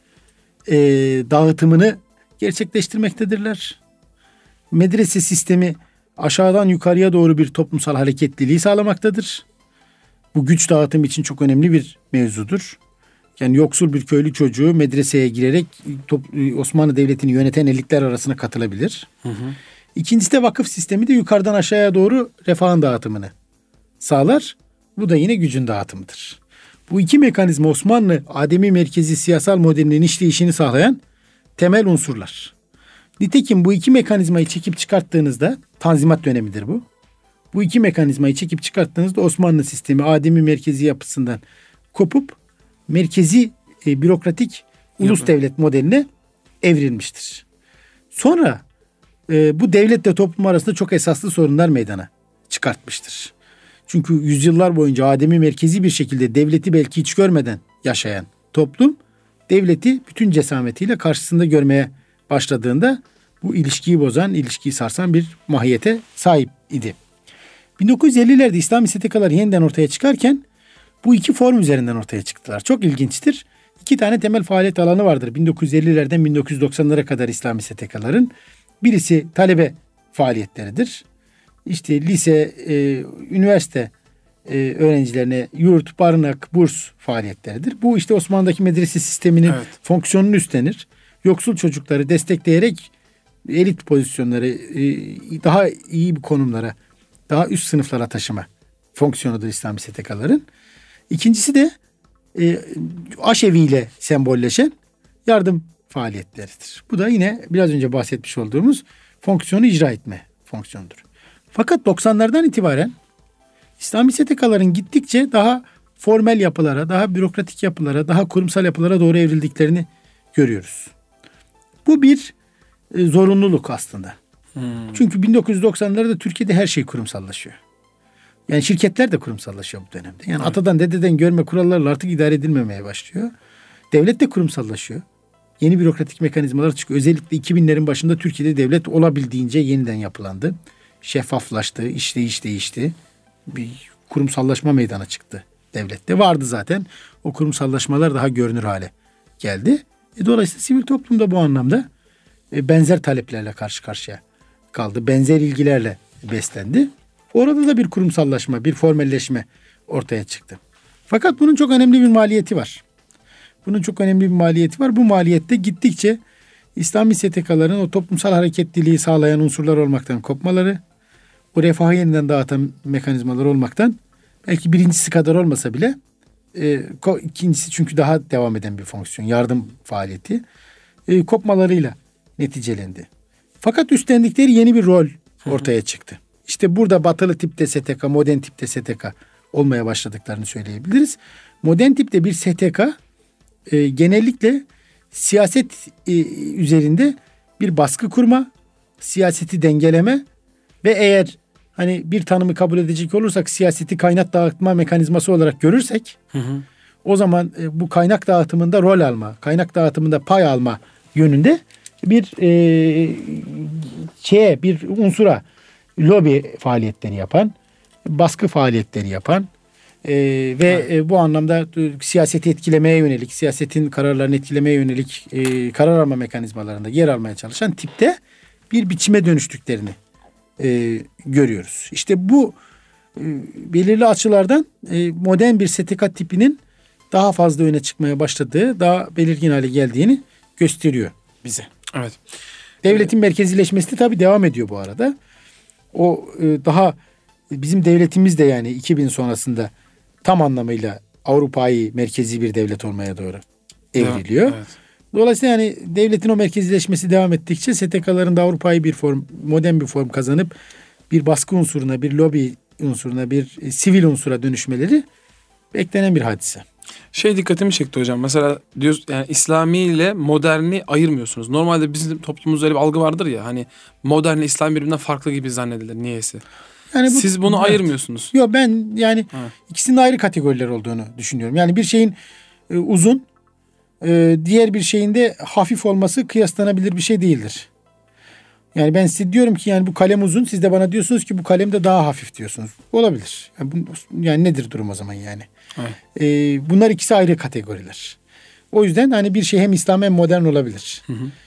dağıtımını gerçekleştirmektedirler. Medrese sistemi aşağıdan yukarıya doğru bir toplumsal hareketliliği sağlamaktadır. Bu güç dağıtım için çok önemli bir mevzudur. Yani yoksul bir köylü çocuğu medreseye girerek Osmanlı Devleti'ni yöneten elitler arasına katılabilir. Hı hı. İkincisi de vakıf sistemi de yukarıdan aşağıya doğru refahın dağıtımını sağlar. Bu da yine gücün dağıtımıdır. Bu iki mekanizma Osmanlı ademi merkezi siyasal modelinin işleyişini sağlayan temel unsurlar. Nitekim bu iki mekanizmayı çekip çıkarttığınızda, Tanzimat dönemidir bu. Bu iki mekanizmayı çekip çıkarttığınızda Osmanlı sistemi ademi merkezi yapısından kopup merkezi bürokratik ulus devlet modeline evrilmiştir. Sonra bu devletle toplum arasında çok esaslı sorunlar meydana çıkartmıştır. Çünkü yüzyıllar boyunca ademi merkezi bir şekilde devleti belki hiç görmeden yaşayan toplum devleti bütün cesametiyle karşısında görmeye başladığında bu ilişkiyi bozan, ilişkiyi sarsan bir mahiyete sahip idi. 1950'lerde İslami STK'lar yeniden ortaya çıkarken bu iki form üzerinden ortaya çıktılar. Çok ilginçtir. İki tane temel faaliyet alanı vardır 1950'lerden 1990'lara kadar İslami STK'ların. Birisi talebe faaliyetleridir. İşte lise, üniversite öğrencilerine yurt, barınak, burs faaliyetleridir. Bu işte Osmanlı'daki medrese sisteminin fonksiyonunu üstlenir. Yoksul çocukları destekleyerek elit pozisyonları daha iyi bir konumlara, daha üst sınıflara taşıma fonksiyonudur İslami STK'ların. İkincisi de aşeviyle sembolleşen yardım faaliyetleridir. Bu da yine biraz önce bahsetmiş olduğumuz fonksiyonu icra etme fonksiyonudur. Fakat 90'lardan itibaren İslami STK'ların gittikçe daha formel yapılara, daha bürokratik yapılara, daha kurumsal yapılara doğru evrildiklerini görüyoruz. Bu bir zorunluluk aslında. Çünkü 1990'larda Türkiye'de her şey kurumsallaşıyor. Yani şirketler de kurumsallaşıyor bu dönemde. Yani atadan dededen görme kurallarla artık idare edilmemeye başlıyor. Devlet de kurumsallaşıyor. Yeni bürokratik mekanizmalar çıkıyor. Özellikle 2000'lerin başında Türkiye'de devlet olabildiğince yeniden yapılandı. Şeffaflaştı, işleyiş değişti. Bir kurumsallaşma meydana çıktı devlette. Vardı zaten. O kurumsallaşmalar daha görünür hale geldi. Dolayısıyla sivil toplum da bu anlamda benzer taleplerle karşı karşıya kaldı. Benzer ilgilerle beslendi. Orada da bir kurumsallaşma, bir formelleşme ortaya çıktı. Fakat bunun çok önemli bir maliyeti var. Bu maliyette gittikçe İslami STK'ların o toplumsal hareketliliği sağlayan unsurlar olmaktan kopmaları, o refahı yeniden dağıtan mekanizmalar olmaktan belki birincisi kadar olmasa bile ikincisi çünkü daha devam eden bir fonksiyon, yardım faaliyeti kopmalarıyla neticelendi. Fakat üstlendikleri yeni bir rol ortaya çıktı. İşte burada batılı tipte STK, modern tipte STK olmaya başladıklarını söyleyebiliriz. Modern tipte bir STK genellikle siyaset üzerinde bir baskı kurma, siyaseti dengeleme ve eğer hani bir tanımı kabul edecek olursak siyaseti kaynak dağıtma mekanizması olarak görürsek o zaman bu kaynak dağıtımında rol alma, kaynak dağıtımında pay alma yönünde bir unsura lobi faaliyetleri yapan, baskı faaliyetleri yapan, Bu anlamda siyaseti etkilemeye yönelik, siyasetin kararlarını etkilemeye yönelik karar alma mekanizmalarında yer almaya çalışan tipte bir biçime dönüştüklerini görüyoruz. İşte bu belirli açılardan modern bir STK tipinin daha fazla öne çıkmaya başladığı, daha belirgin hale geldiğini gösteriyor bize. Evet. Devletin merkezileşmesi de tabii devam ediyor bu arada. O daha bizim devletimiz de yani 2000 sonrasında tam anlamıyla Avrupa'yı merkezi bir devlet olmaya doğru evriliyor. Evet. Dolayısıyla yani devletin o merkezileşmesi devam ettikçe STK'ların da Avrupa'yı modern bir form kazanıp bir baskı unsuruna, bir lobi unsuruna, bir sivil unsura dönüşmeleri beklenen bir hadise. Dikkatimi çekti hocam. Mesela diyoruz yani İslami ile moderni ayırmıyorsunuz. Normalde bizim toplumumuzda öyle bir algı vardır ya, hani modernle İslam birbirinden farklı gibi zannedilir niyeyse. Yani siz bunu ayırmıyorsunuz. Yok, ben yani ikisinin ayrı kategoriler olduğunu düşünüyorum. Yani bir şeyin uzun, diğer bir şeyin de hafif olması kıyaslanabilir bir şey değildir. Yani ben size diyorum ki yani bu kalem uzun, siz de bana diyorsunuz ki bu kalem de daha hafif diyorsunuz. Olabilir. Yani nedir durum o zaman yani? Bunlar ikisi ayrı kategoriler. O yüzden hani bir şey hem İslam hem modern olabilir.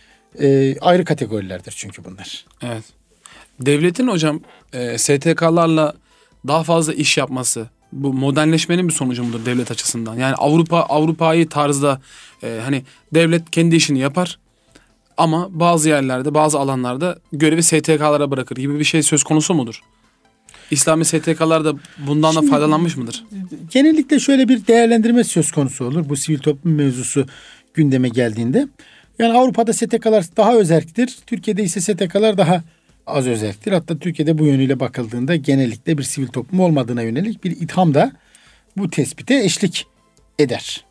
Ayrı kategorilerdir çünkü bunlar. Evet. Devletin hocam STK'larla daha fazla iş yapması bu modernleşmenin bir sonucu mudur devlet açısından? Yani Avrupa'yı tarzda hani devlet kendi işini yapar ama bazı yerlerde, bazı alanlarda görevi STK'lara bırakır gibi bir şey söz konusu mudur? İslami STK'lar da bundan da faydalanmış mıdır? Genellikle şöyle bir değerlendirme söz konusu olur bu sivil toplum mevzusu gündeme geldiğinde. Yani Avrupa'da STK'lar daha özerktir. Türkiye'de ise STK'lar daha az özerktir. Hatta Türkiye'de bu yönüyle bakıldığında genellikle bir sivil toplum olmadığına yönelik bir itham da bu tespite eşlik eder.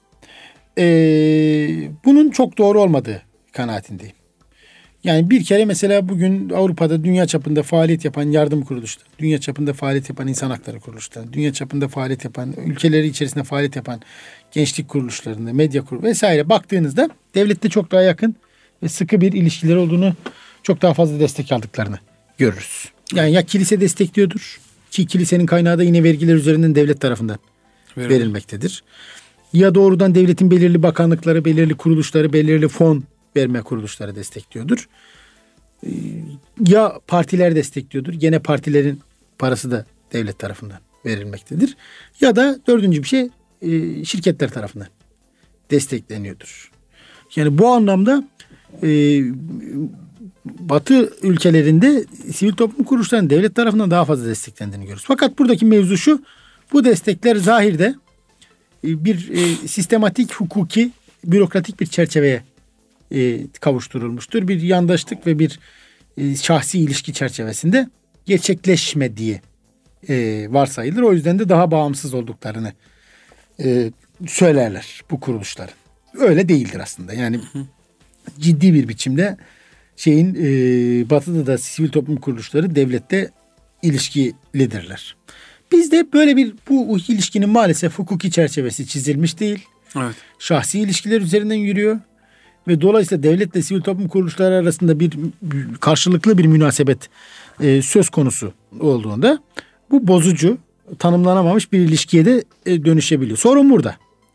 Bunun çok doğru olmadığı kanaatindeyim. Yani bir kere mesela bugün Avrupa'da dünya çapında faaliyet yapan yardım kuruluşları, dünya çapında faaliyet yapan insan hakları kuruluşları, dünya çapında faaliyet yapan, ülkeleri içerisinde faaliyet yapan gençlik kuruluşlarında, medya kuruluşları vesaire baktığınızda devlette çok daha yakın ve sıkı bir ilişkileri olduğunu, çok daha fazla destek aldıklarını görürüz. Yani ya kilise destekliyordur ki kilisenin kaynağı da yine vergiler üzerinden devlet tarafından verilmektedir. Ya doğrudan devletin belirli bakanlıkları, belirli kuruluşları, belirli fon verme kuruluşları destekliyordur. Ya partiler destekliyordur. Gene partilerin parası da devlet tarafından verilmektedir. Ya da dördüncü bir şey şirketler tarafından destekleniyordur. Yani bu anlamda Batı ülkelerinde sivil toplum kuruluşlarının devlet tarafından daha fazla desteklendiğini görüyoruz. Fakat buradaki mevzu şu: bu destekler zahirde bir sistematik, hukuki, bürokratik bir çerçeveye kavuşturulmuştur. Bir yandaşlık ve bir şahsi ilişki çerçevesinde gerçekleşmediği varsayılır. O yüzden de daha bağımsız olduklarını söylerler bu kuruluşların. Öyle değildir aslında. Yani ciddi bir biçimde Batı'da da sivil toplum kuruluşları devlette ilişkilidirler. Bizde böyle bu ilişkinin maalesef hukuki çerçevesi çizilmiş değil. Evet. Şahsi ilişkiler üzerinden yürüyor. Ve dolayısıyla devletle sivil toplum kuruluşları arasında bir karşılıklı bir münasebet söz konusu olduğunda bu bozucu, tanımlanamamış bir ilişkiye de dönüşebiliyor. Sorun burada.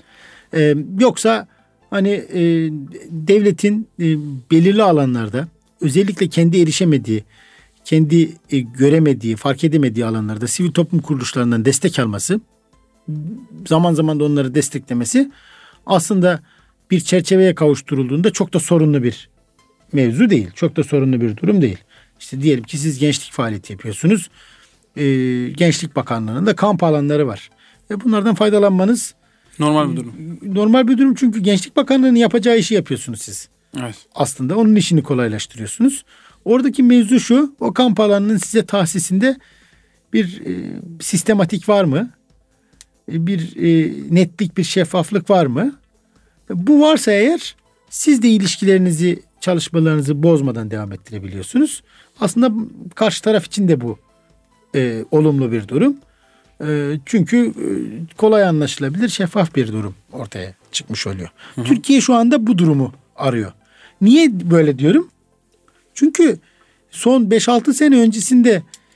Yoksa hani devletin belirli alanlarda, özellikle kendi erişemediği, kendi göremediği, fark edemediği alanlarda sivil toplum kuruluşlarından destek alması, zaman zaman da onları desteklemesi aslında bir çerçeveye kavuşturulduğunda çok da sorunlu bir mevzu değil. Çok da sorunlu bir durum değil. İşte diyelim ki siz gençlik faaliyeti yapıyorsunuz. Gençlik Bakanlığı'nın da kamp alanları var. Bunlardan faydalanmanız normal bir durum. Normal bir durum, çünkü Gençlik Bakanlığı'nın yapacağı işi yapıyorsunuz siz. Evet. Aslında onun işini kolaylaştırıyorsunuz. Oradaki mevzu şu: o kamp alanının size tahsisinde bir sistematik var mı? Bir netlik, bir şeffaflık var mı? Bu varsa eğer siz de ilişkilerinizi, çalışmalarınızı bozmadan devam ettirebiliyorsunuz. Aslında karşı taraf için de bu olumlu bir durum. Çünkü kolay anlaşılabilir, şeffaf bir durum ortaya çıkmış oluyor. Hı hı. Türkiye şu anda bu durumu arıyor. Niye böyle diyorum? Çünkü son 5-6 sene öncesinde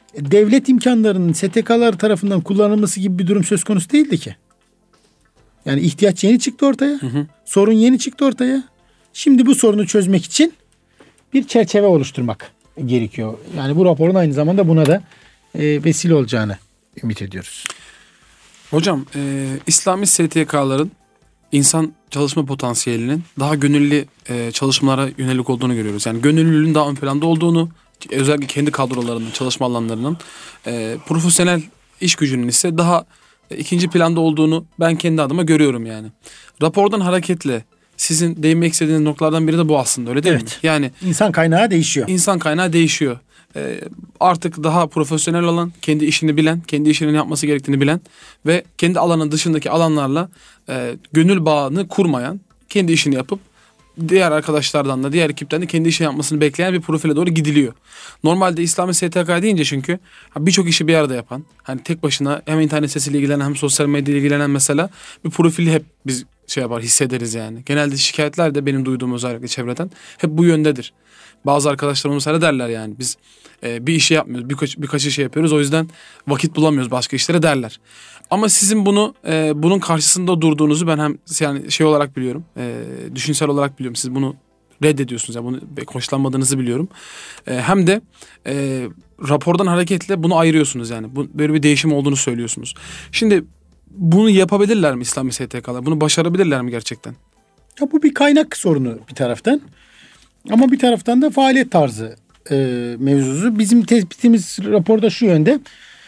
devlet imkanlarının STK'lar tarafından kullanılması gibi bir durum söz konusu değildi ki. Yani ihtiyaç yeni çıktı ortaya. Sorun yeni çıktı ortaya. Şimdi bu sorunu çözmek için bir çerçeve oluşturmak gerekiyor. Yani bu raporun aynı zamanda buna da vesile olacağını ümit ediyoruz. Hocam İslami STK'ların insan çalışma potansiyelinin daha gönüllü çalışmalara yönelik olduğunu görüyoruz. Yani gönüllülüğün daha ön planda olduğunu, özellikle kendi kadrolarının, çalışma alanlarının, profesyonel iş gücünün ise daha ikinci planda olduğunu ben kendi adıma görüyorum yani. Rapordan hareketle sizin değinmek istediğiniz noktalardan biri de bu aslında, öyle değil mi? Yani insan kaynağı değişiyor. İnsan kaynağı değişiyor. Artık daha profesyonel olan, kendi işini bilen, kendi işinin yapması gerektiğini bilen ve kendi alanın dışındaki alanlarla gönül bağını kurmayan, kendi işini yapıp diğer arkadaşlardan da, diğer ekipten de kendi işini yapmasını bekleyen bir profile doğru gidiliyor. Normalde İslami STK deyince çünkü birçok işi bir arada yapan, hani tek başına hem internet sitesiyle ilgilenen hem sosyal medya ile ilgilenen mesela bir profili hep biz hissederiz yani. Genelde şikayetler de benim duyduğum özellikle çevreden hep bu yöndedir. Bazı arkadaşlarım mesela derler yani biz bir işi yapmıyoruz, birkaç işi yapıyoruz, o yüzden vakit bulamıyoruz başka işlere derler. Ama sizin bunun karşısında durduğunuzu ben hem yani olarak biliyorum, düşünsel olarak biliyorum. Siz bunu reddediyorsunuz, yani bunu hoşlanmadığınızı biliyorum. Hem de rapordan hareketle bunu ayırıyorsunuz yani. Böyle bir değişim olduğunu söylüyorsunuz. Şimdi bunu yapabilirler mi İslami STK'lar? Bunu başarabilirler mi gerçekten? Ya bu bir kaynak sorunu bir taraftan. Ama bir taraftan da faaliyet tarzı mevzusu. Bizim tespitimiz raporda şu yönde.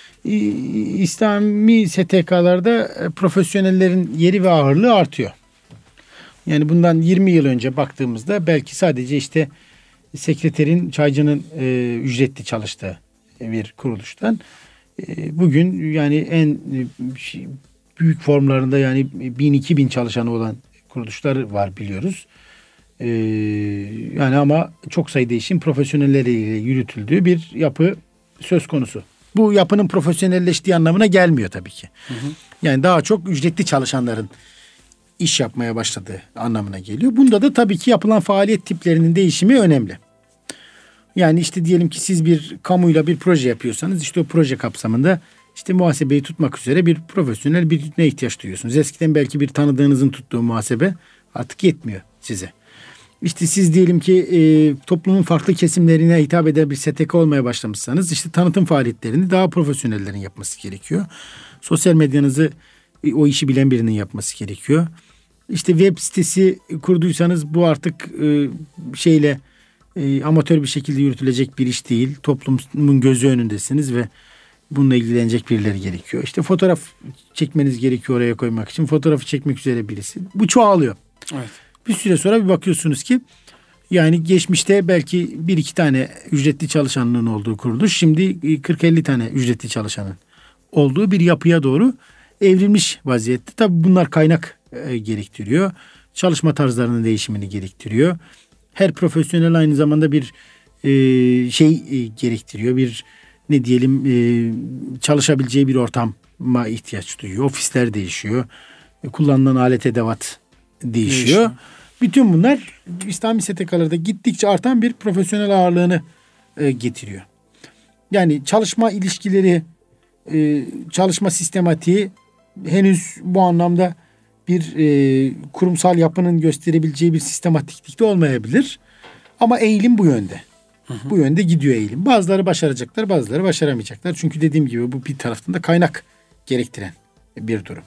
İslami STK'larda profesyonellerin yeri ve ağırlığı artıyor. Yani bundan 20 yıl önce baktığımızda belki sadece işte sekreterin, çaycının ücretli çalıştığı bir kuruluştan bugün yani en büyük formlarında yani 1000-2000 çalışanı olan kuruluşlar var biliyoruz. Yani ama çok sayıda işin profesyonelleriyle yürütüldüğü bir yapı söz konusu. Bu yapının profesyonelleştiği anlamına gelmiyor tabii ki. Yani daha çok ücretli çalışanların iş yapmaya başladığı anlamına geliyor. Bunda da tabii ki yapılan faaliyet tiplerinin değişimi önemli. Yani işte diyelim ki siz bir kamuyla bir proje yapıyorsanız işte o proje kapsamında işte muhasebeyi tutmak üzere bir profesyonel birine ihtiyaç duyuyorsunuz. Eskiden belki bir tanıdığınızın tuttuğu muhasebe artık yetmiyor size. İşte siz diyelim ki toplumun farklı kesimlerine hitap eden bir STK olmaya başlamışsanız işte tanıtım faaliyetlerini daha profesyonellerin yapması gerekiyor. Sosyal medyanızı o işi bilen birinin yapması gerekiyor. İşte web sitesi kurduysanız bu artık amatör bir şekilde yürütülecek bir iş değil. Toplumun gözü önündesiniz ve bununla ilgilenecek birileri gerekiyor. İşte fotoğraf çekmeniz gerekiyor oraya koymak için. Fotoğrafı çekmek üzere birisi. Bu çoğalıyor. Evet. Bir süre sonra bir bakıyorsunuz ki yani geçmişte belki 1-2 tane ücretli çalışanının olduğu kuruluş şimdi 40-50 tane ücretli çalışanın olduğu bir yapıya doğru evrilmiş vaziyette. Tabii bunlar kaynak gerektiriyor. Çalışma tarzlarının değişimini gerektiriyor. Her profesyonel aynı zamanda bir gerektiriyor. Bir çalışabileceği bir ortama ihtiyaç duyuyor. Ofisler değişiyor. Kullanılan alet edevat değişiyor. Bütün bunlar İslami STK'larda gittikçe artan bir profesyonel ağırlığını getiriyor. Yani çalışma ilişkileri, çalışma sistematiği henüz bu anlamda bir kurumsal yapının gösterebileceği bir sistematiklikte olmayabilir. Ama eğilim bu yönde. Bu yönde gidiyor eğilim. Bazıları başaracaklar, bazıları başaramayacaklar. Çünkü dediğim gibi bu bir taraftan da kaynak gerektiren bir durum.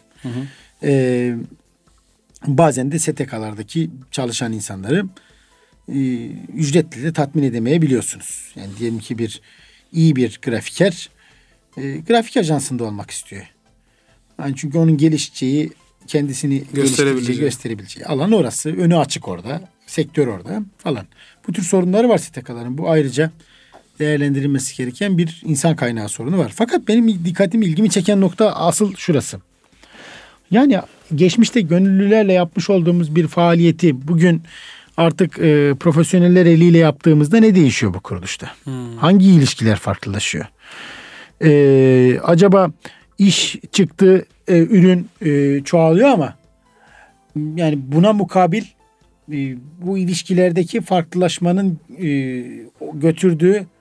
Bazen de STK'lardaki çalışan insanları ücretli de tatmin edemeyebiliyorsunuz. Yani diyelim ki iyi bir grafiker grafik ajansında olmak istiyor. Yani çünkü onun gelişeceği, kendisini gösterebileceği alan orası. Önü açık orada. Sektör orada falan. Bu tür sorunları var STK'ların. Bu ayrıca değerlendirilmesi gereken bir insan kaynağı sorunu var. Fakat benim ilgimi çeken nokta asıl şurası. Yani geçmişte gönüllülerle yapmış olduğumuz bir faaliyeti bugün artık profesyoneller eliyle yaptığımızda ne değişiyor bu kuruluşta? Hangi ilişkiler farklılaşıyor? Acaba iş çıktı, ürün çoğalıyor ama yani buna mukabil bu ilişkilerdeki farklılaşmanın götürdüğü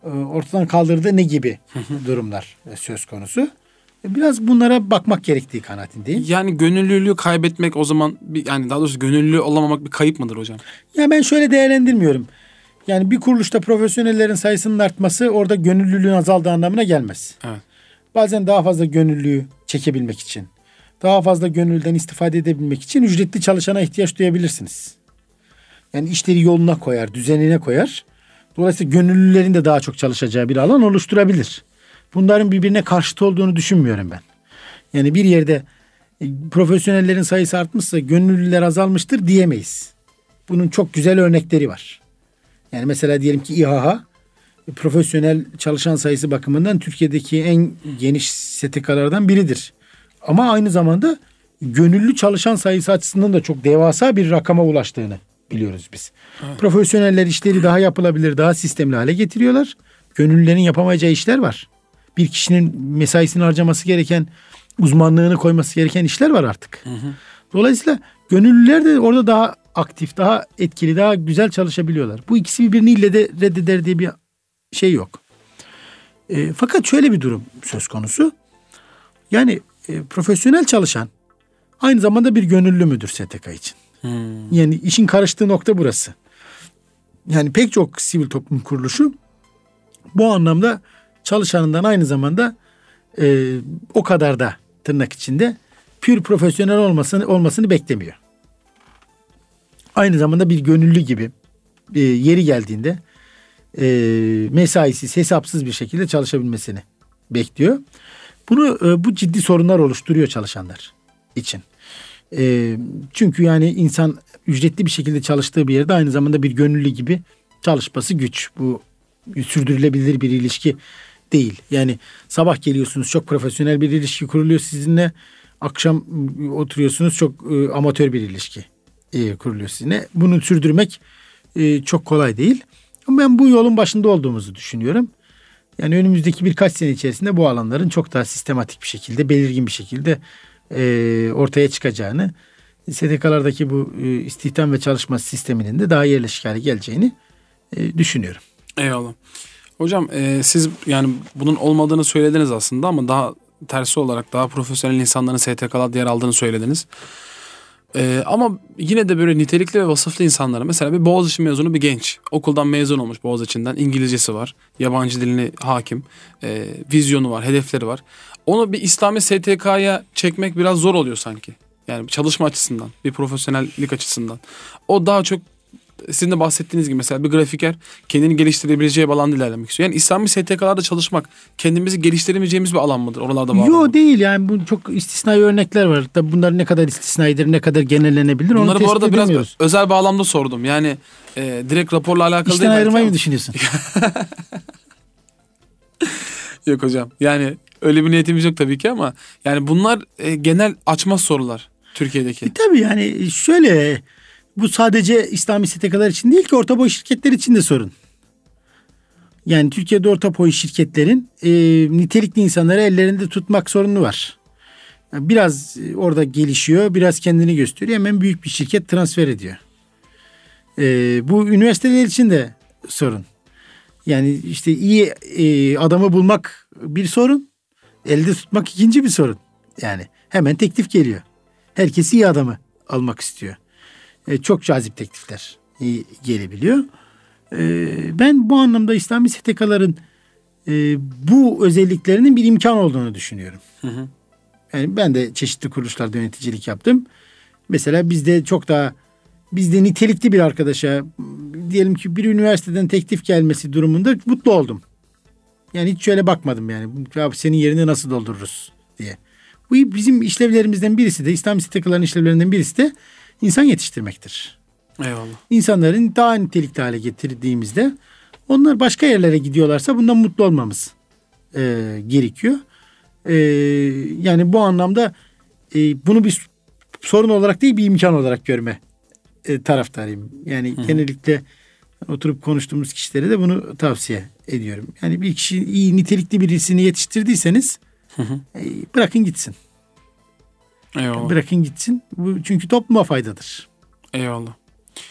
ortadan kaldırdığı ne gibi durumlar söz konusu. Biraz bunlara bakmak gerektiği kanaatindeyim. Yani gönüllülüğü kaybetmek o zaman yani daha doğrusu gönüllü olamamak bir kayıp mıdır hocam? Ya ben şöyle değerlendirmiyorum. Yani bir kuruluşta profesyonellerin sayısının artması orada gönüllülüğün azaldığı anlamına gelmez. Evet. Bazen daha fazla gönüllüyü çekebilmek için, daha fazla gönüllüden istifade edebilmek için ücretli çalışana ihtiyaç duyabilirsiniz. Yani işleri yoluna koyar, düzenine koyar. Dolayısıyla gönüllülerin de daha çok çalışacağı bir alan oluşturabilir. Bunların birbirine karşıt olduğunu düşünmüyorum ben. Yani bir yerde profesyonellerin sayısı artmışsa gönüllüler azalmıştır diyemeyiz. Bunun çok güzel örnekleri var. Yani mesela diyelim ki İHA profesyonel çalışan sayısı bakımından Türkiye'deki en geniş STK'lardan biridir. Ama aynı zamanda gönüllü çalışan sayısı açısından da çok devasa bir rakama ulaştığını biliyoruz biz. Evet. Profesyoneller işleri daha yapılabilir, daha sistemli hale getiriyorlar. Gönüllülerin yapamayacağı işler var. Bir kişinin mesaisini harcaması gereken, uzmanlığını koyması gereken işler var artık. Dolayısıyla gönüllüler de orada daha aktif, daha etkili, daha güzel çalışabiliyorlar. Bu ikisi birbirini ille de reddeder diye bir şey yok. Fakat şöyle bir durum söz konusu. Yani profesyonel çalışan aynı zamanda bir gönüllü müdür STK için? Yani işin karıştığı nokta burası. Yani pek çok sivil toplum kuruluşu bu anlamda çalışanından aynı zamanda o kadar da tırnak içinde pür profesyonel olmasını beklemiyor. Aynı zamanda bir gönüllü gibi yeri geldiğinde mesaisiz, hesapsız bir şekilde çalışabilmesini bekliyor. Bu ciddi sorunlar oluşturuyor çalışanlar için. Çünkü yani insan ücretli bir şekilde çalıştığı bir yerde aynı zamanda bir gönüllü gibi çalışması güç. Bu sürdürülebilir bir ilişki değil. Yani sabah geliyorsunuz, çok profesyonel bir ilişki kuruluyor sizinle. Akşam oturuyorsunuz, çok amatör bir ilişki kuruluyor sizinle. Bunu sürdürmek çok kolay değil. Ama ben bu yolun başında olduğumuzu düşünüyorum. Yani önümüzdeki birkaç sene içerisinde bu alanların çok daha sistematik bir şekilde, belirgin bir şekilde ortaya çıkacağını, STK'lardaki bu istihdam ve çalışma sisteminin de daha yerleşik hale geleceğini düşünüyorum. Eyvallah. Hocam siz yani bunun olmadığını söylediniz aslında ama daha tersi olarak daha profesyonel insanların STK'larda yer aldığını söylediniz. Ama yine de böyle nitelikli ve vasıflı insanlara, mesela bir Boğaziçi mezunu bir genç okuldan mezun olmuş, Boğaziçi'nden İngilizcesi var, yabancı diline hakim, vizyonu var, hedefleri var. Onu bir İslami STK'ya çekmek biraz zor oluyor sanki. Yani çalışma açısından, bir profesyonellik açısından. O daha çok sizin de bahsettiğiniz gibi mesela bir grafiker kendini geliştirebileceği bir alanda ilerlemek istiyor. Yani İslami STK'larda çalışmak kendimizi geliştiremeyeceğimiz bir alan mıdır? Oralarda var mı? Yok değil, yani bu çok istisnai örnekler var. Tabii bunlar ne kadar istisnaidir, ne kadar genellenebilir onu bunları bu arada tespit biraz özel bağlamda sordum. Yani direkt raporla alakalı İşten değil. ayrılmayı mı düşünüyorsun? Yok hocam. Yani öyle bir niyetimiz yok tabii ki ama yani bunlar genel açmaz sorular Türkiye'deki. Tabii yani şöyle, bu sadece İslami STK'lar için değil ki, orta boy şirketler için de sorun. Yani Türkiye'de orta boy şirketlerin nitelikli insanları ellerinde tutmak sorunu var. Yani biraz orada gelişiyor, biraz kendini gösteriyor, hemen büyük bir şirket transfer ediyor. Bu üniversiteler için de sorun. Yani işte iyi adamı bulmak bir sorun, elde tutmak ikinci bir sorun. Yani hemen teklif geliyor. Herkes iyi adamı almak istiyor. Çok cazip teklifler gelebiliyor. Ben bu anlamda İslami STK'ların bu özelliklerinin bir imkan olduğunu düşünüyorum. Yani ben de çeşitli kuruluşlarda yöneticilik yaptım. Mesela bizde nitelikli bir arkadaşa diyelim ki bir üniversiteden teklif gelmesi durumunda mutlu oldum. Yani hiç şöyle bakmadım yani. Senin yerini nasıl doldururuz diye. Bu bizim işlevlerimizden birisi de, İslami STK'ların işlevlerinden birisi de insan yetiştirmektir. Eyvallah. İnsanların daha nitelikli hale getirdiğimizde onlar başka yerlere gidiyorlarsa bundan mutlu olmamız gerekiyor. Yani bu anlamda bunu bir sorun olarak değil, bir imkan olarak görme taraftarıyım. Yani genellikle oturup konuştuğumuz kişilere de bunu tavsiye ediyorum. Yani bir kişi iyi nitelikli birisini yetiştirdiyseniz bırakın gitsin. Eyvallah. Bırakın gitsin. Bu çünkü topluma faydadır. Eyvallah.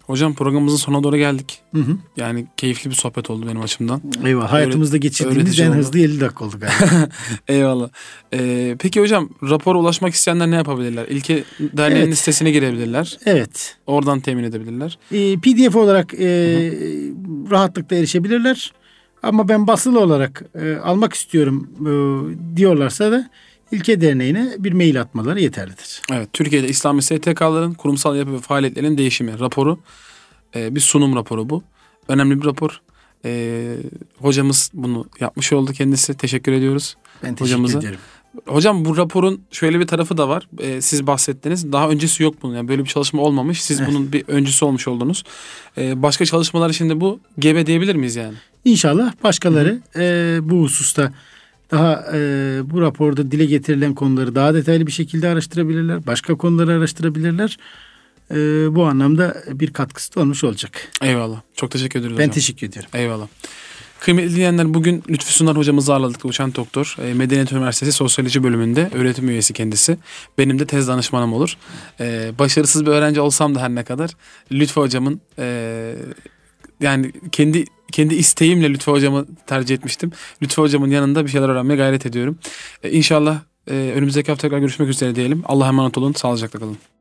Hocam programımızın sonuna doğru geldik. Hı hı. Yani keyifli bir sohbet oldu benim açımdan. Eyvallah. Hayatımızda geçirdiğimiz öğretici en oldu. hızlı 50 dakika oldu galiba. Eyvallah. Peki hocam, rapora ulaşmak isteyenler ne yapabilirler? İlke Derneği'nin Evet. sitesine girebilirler. Evet. Oradan temin edebilirler. PDF olarak rahatlıkla erişebilirler. Ama ben basılı olarak almak istiyorum diyorlarsa da İlke Derneği'ne bir mail atmaları yeterlidir. Evet, Türkiye'de İslami STK'ların kurumsal yapı ve faaliyetlerinin değişimi raporu. Bir sunum raporu bu. Önemli bir rapor. Hocamız bunu yapmış oldu kendisi. Teşekkür ediyoruz. Ben teşekkür hocamıza. ederim. Hocam, bu raporun şöyle bir tarafı da var. Siz bahsettiniz. Daha öncesi yok bunun. Yani böyle bir çalışma olmamış. Siz bunun bir öncüsü olmuş oldunuz. Başka çalışmalar için de bu gebe diyebilir miyiz yani? İnşallah başkaları bu hususta daha bu raporda dile getirilen konuları daha detaylı bir şekilde araştırabilirler. Başka konuları araştırabilirler. Bu anlamda bir katkısı da olmuş olacak. Eyvallah. Çok teşekkür ederiz Ben hocam. teşekkür ediyorum. Eyvallah. Kıymetli dinleyenler, bugün Lütfü Sunar hocamızı ağırladık. Doçent doktor. Medeniyet Üniversitesi Sosyoloji bölümünde öğretim üyesi kendisi. Benim de tez danışmanım olur. Başarısız bir öğrenci olsam da her ne kadar Lütfü hocamın yani kendi isteğimle Lütfü hocamı tercih etmiştim. Lütfü hocamın yanında bir şeyler öğrenmeye gayret ediyorum. İnşallah önümüzdeki hafta tekrar görüşmek üzere diyelim. Allah'a emanet olun. Sağlıcakla kalın.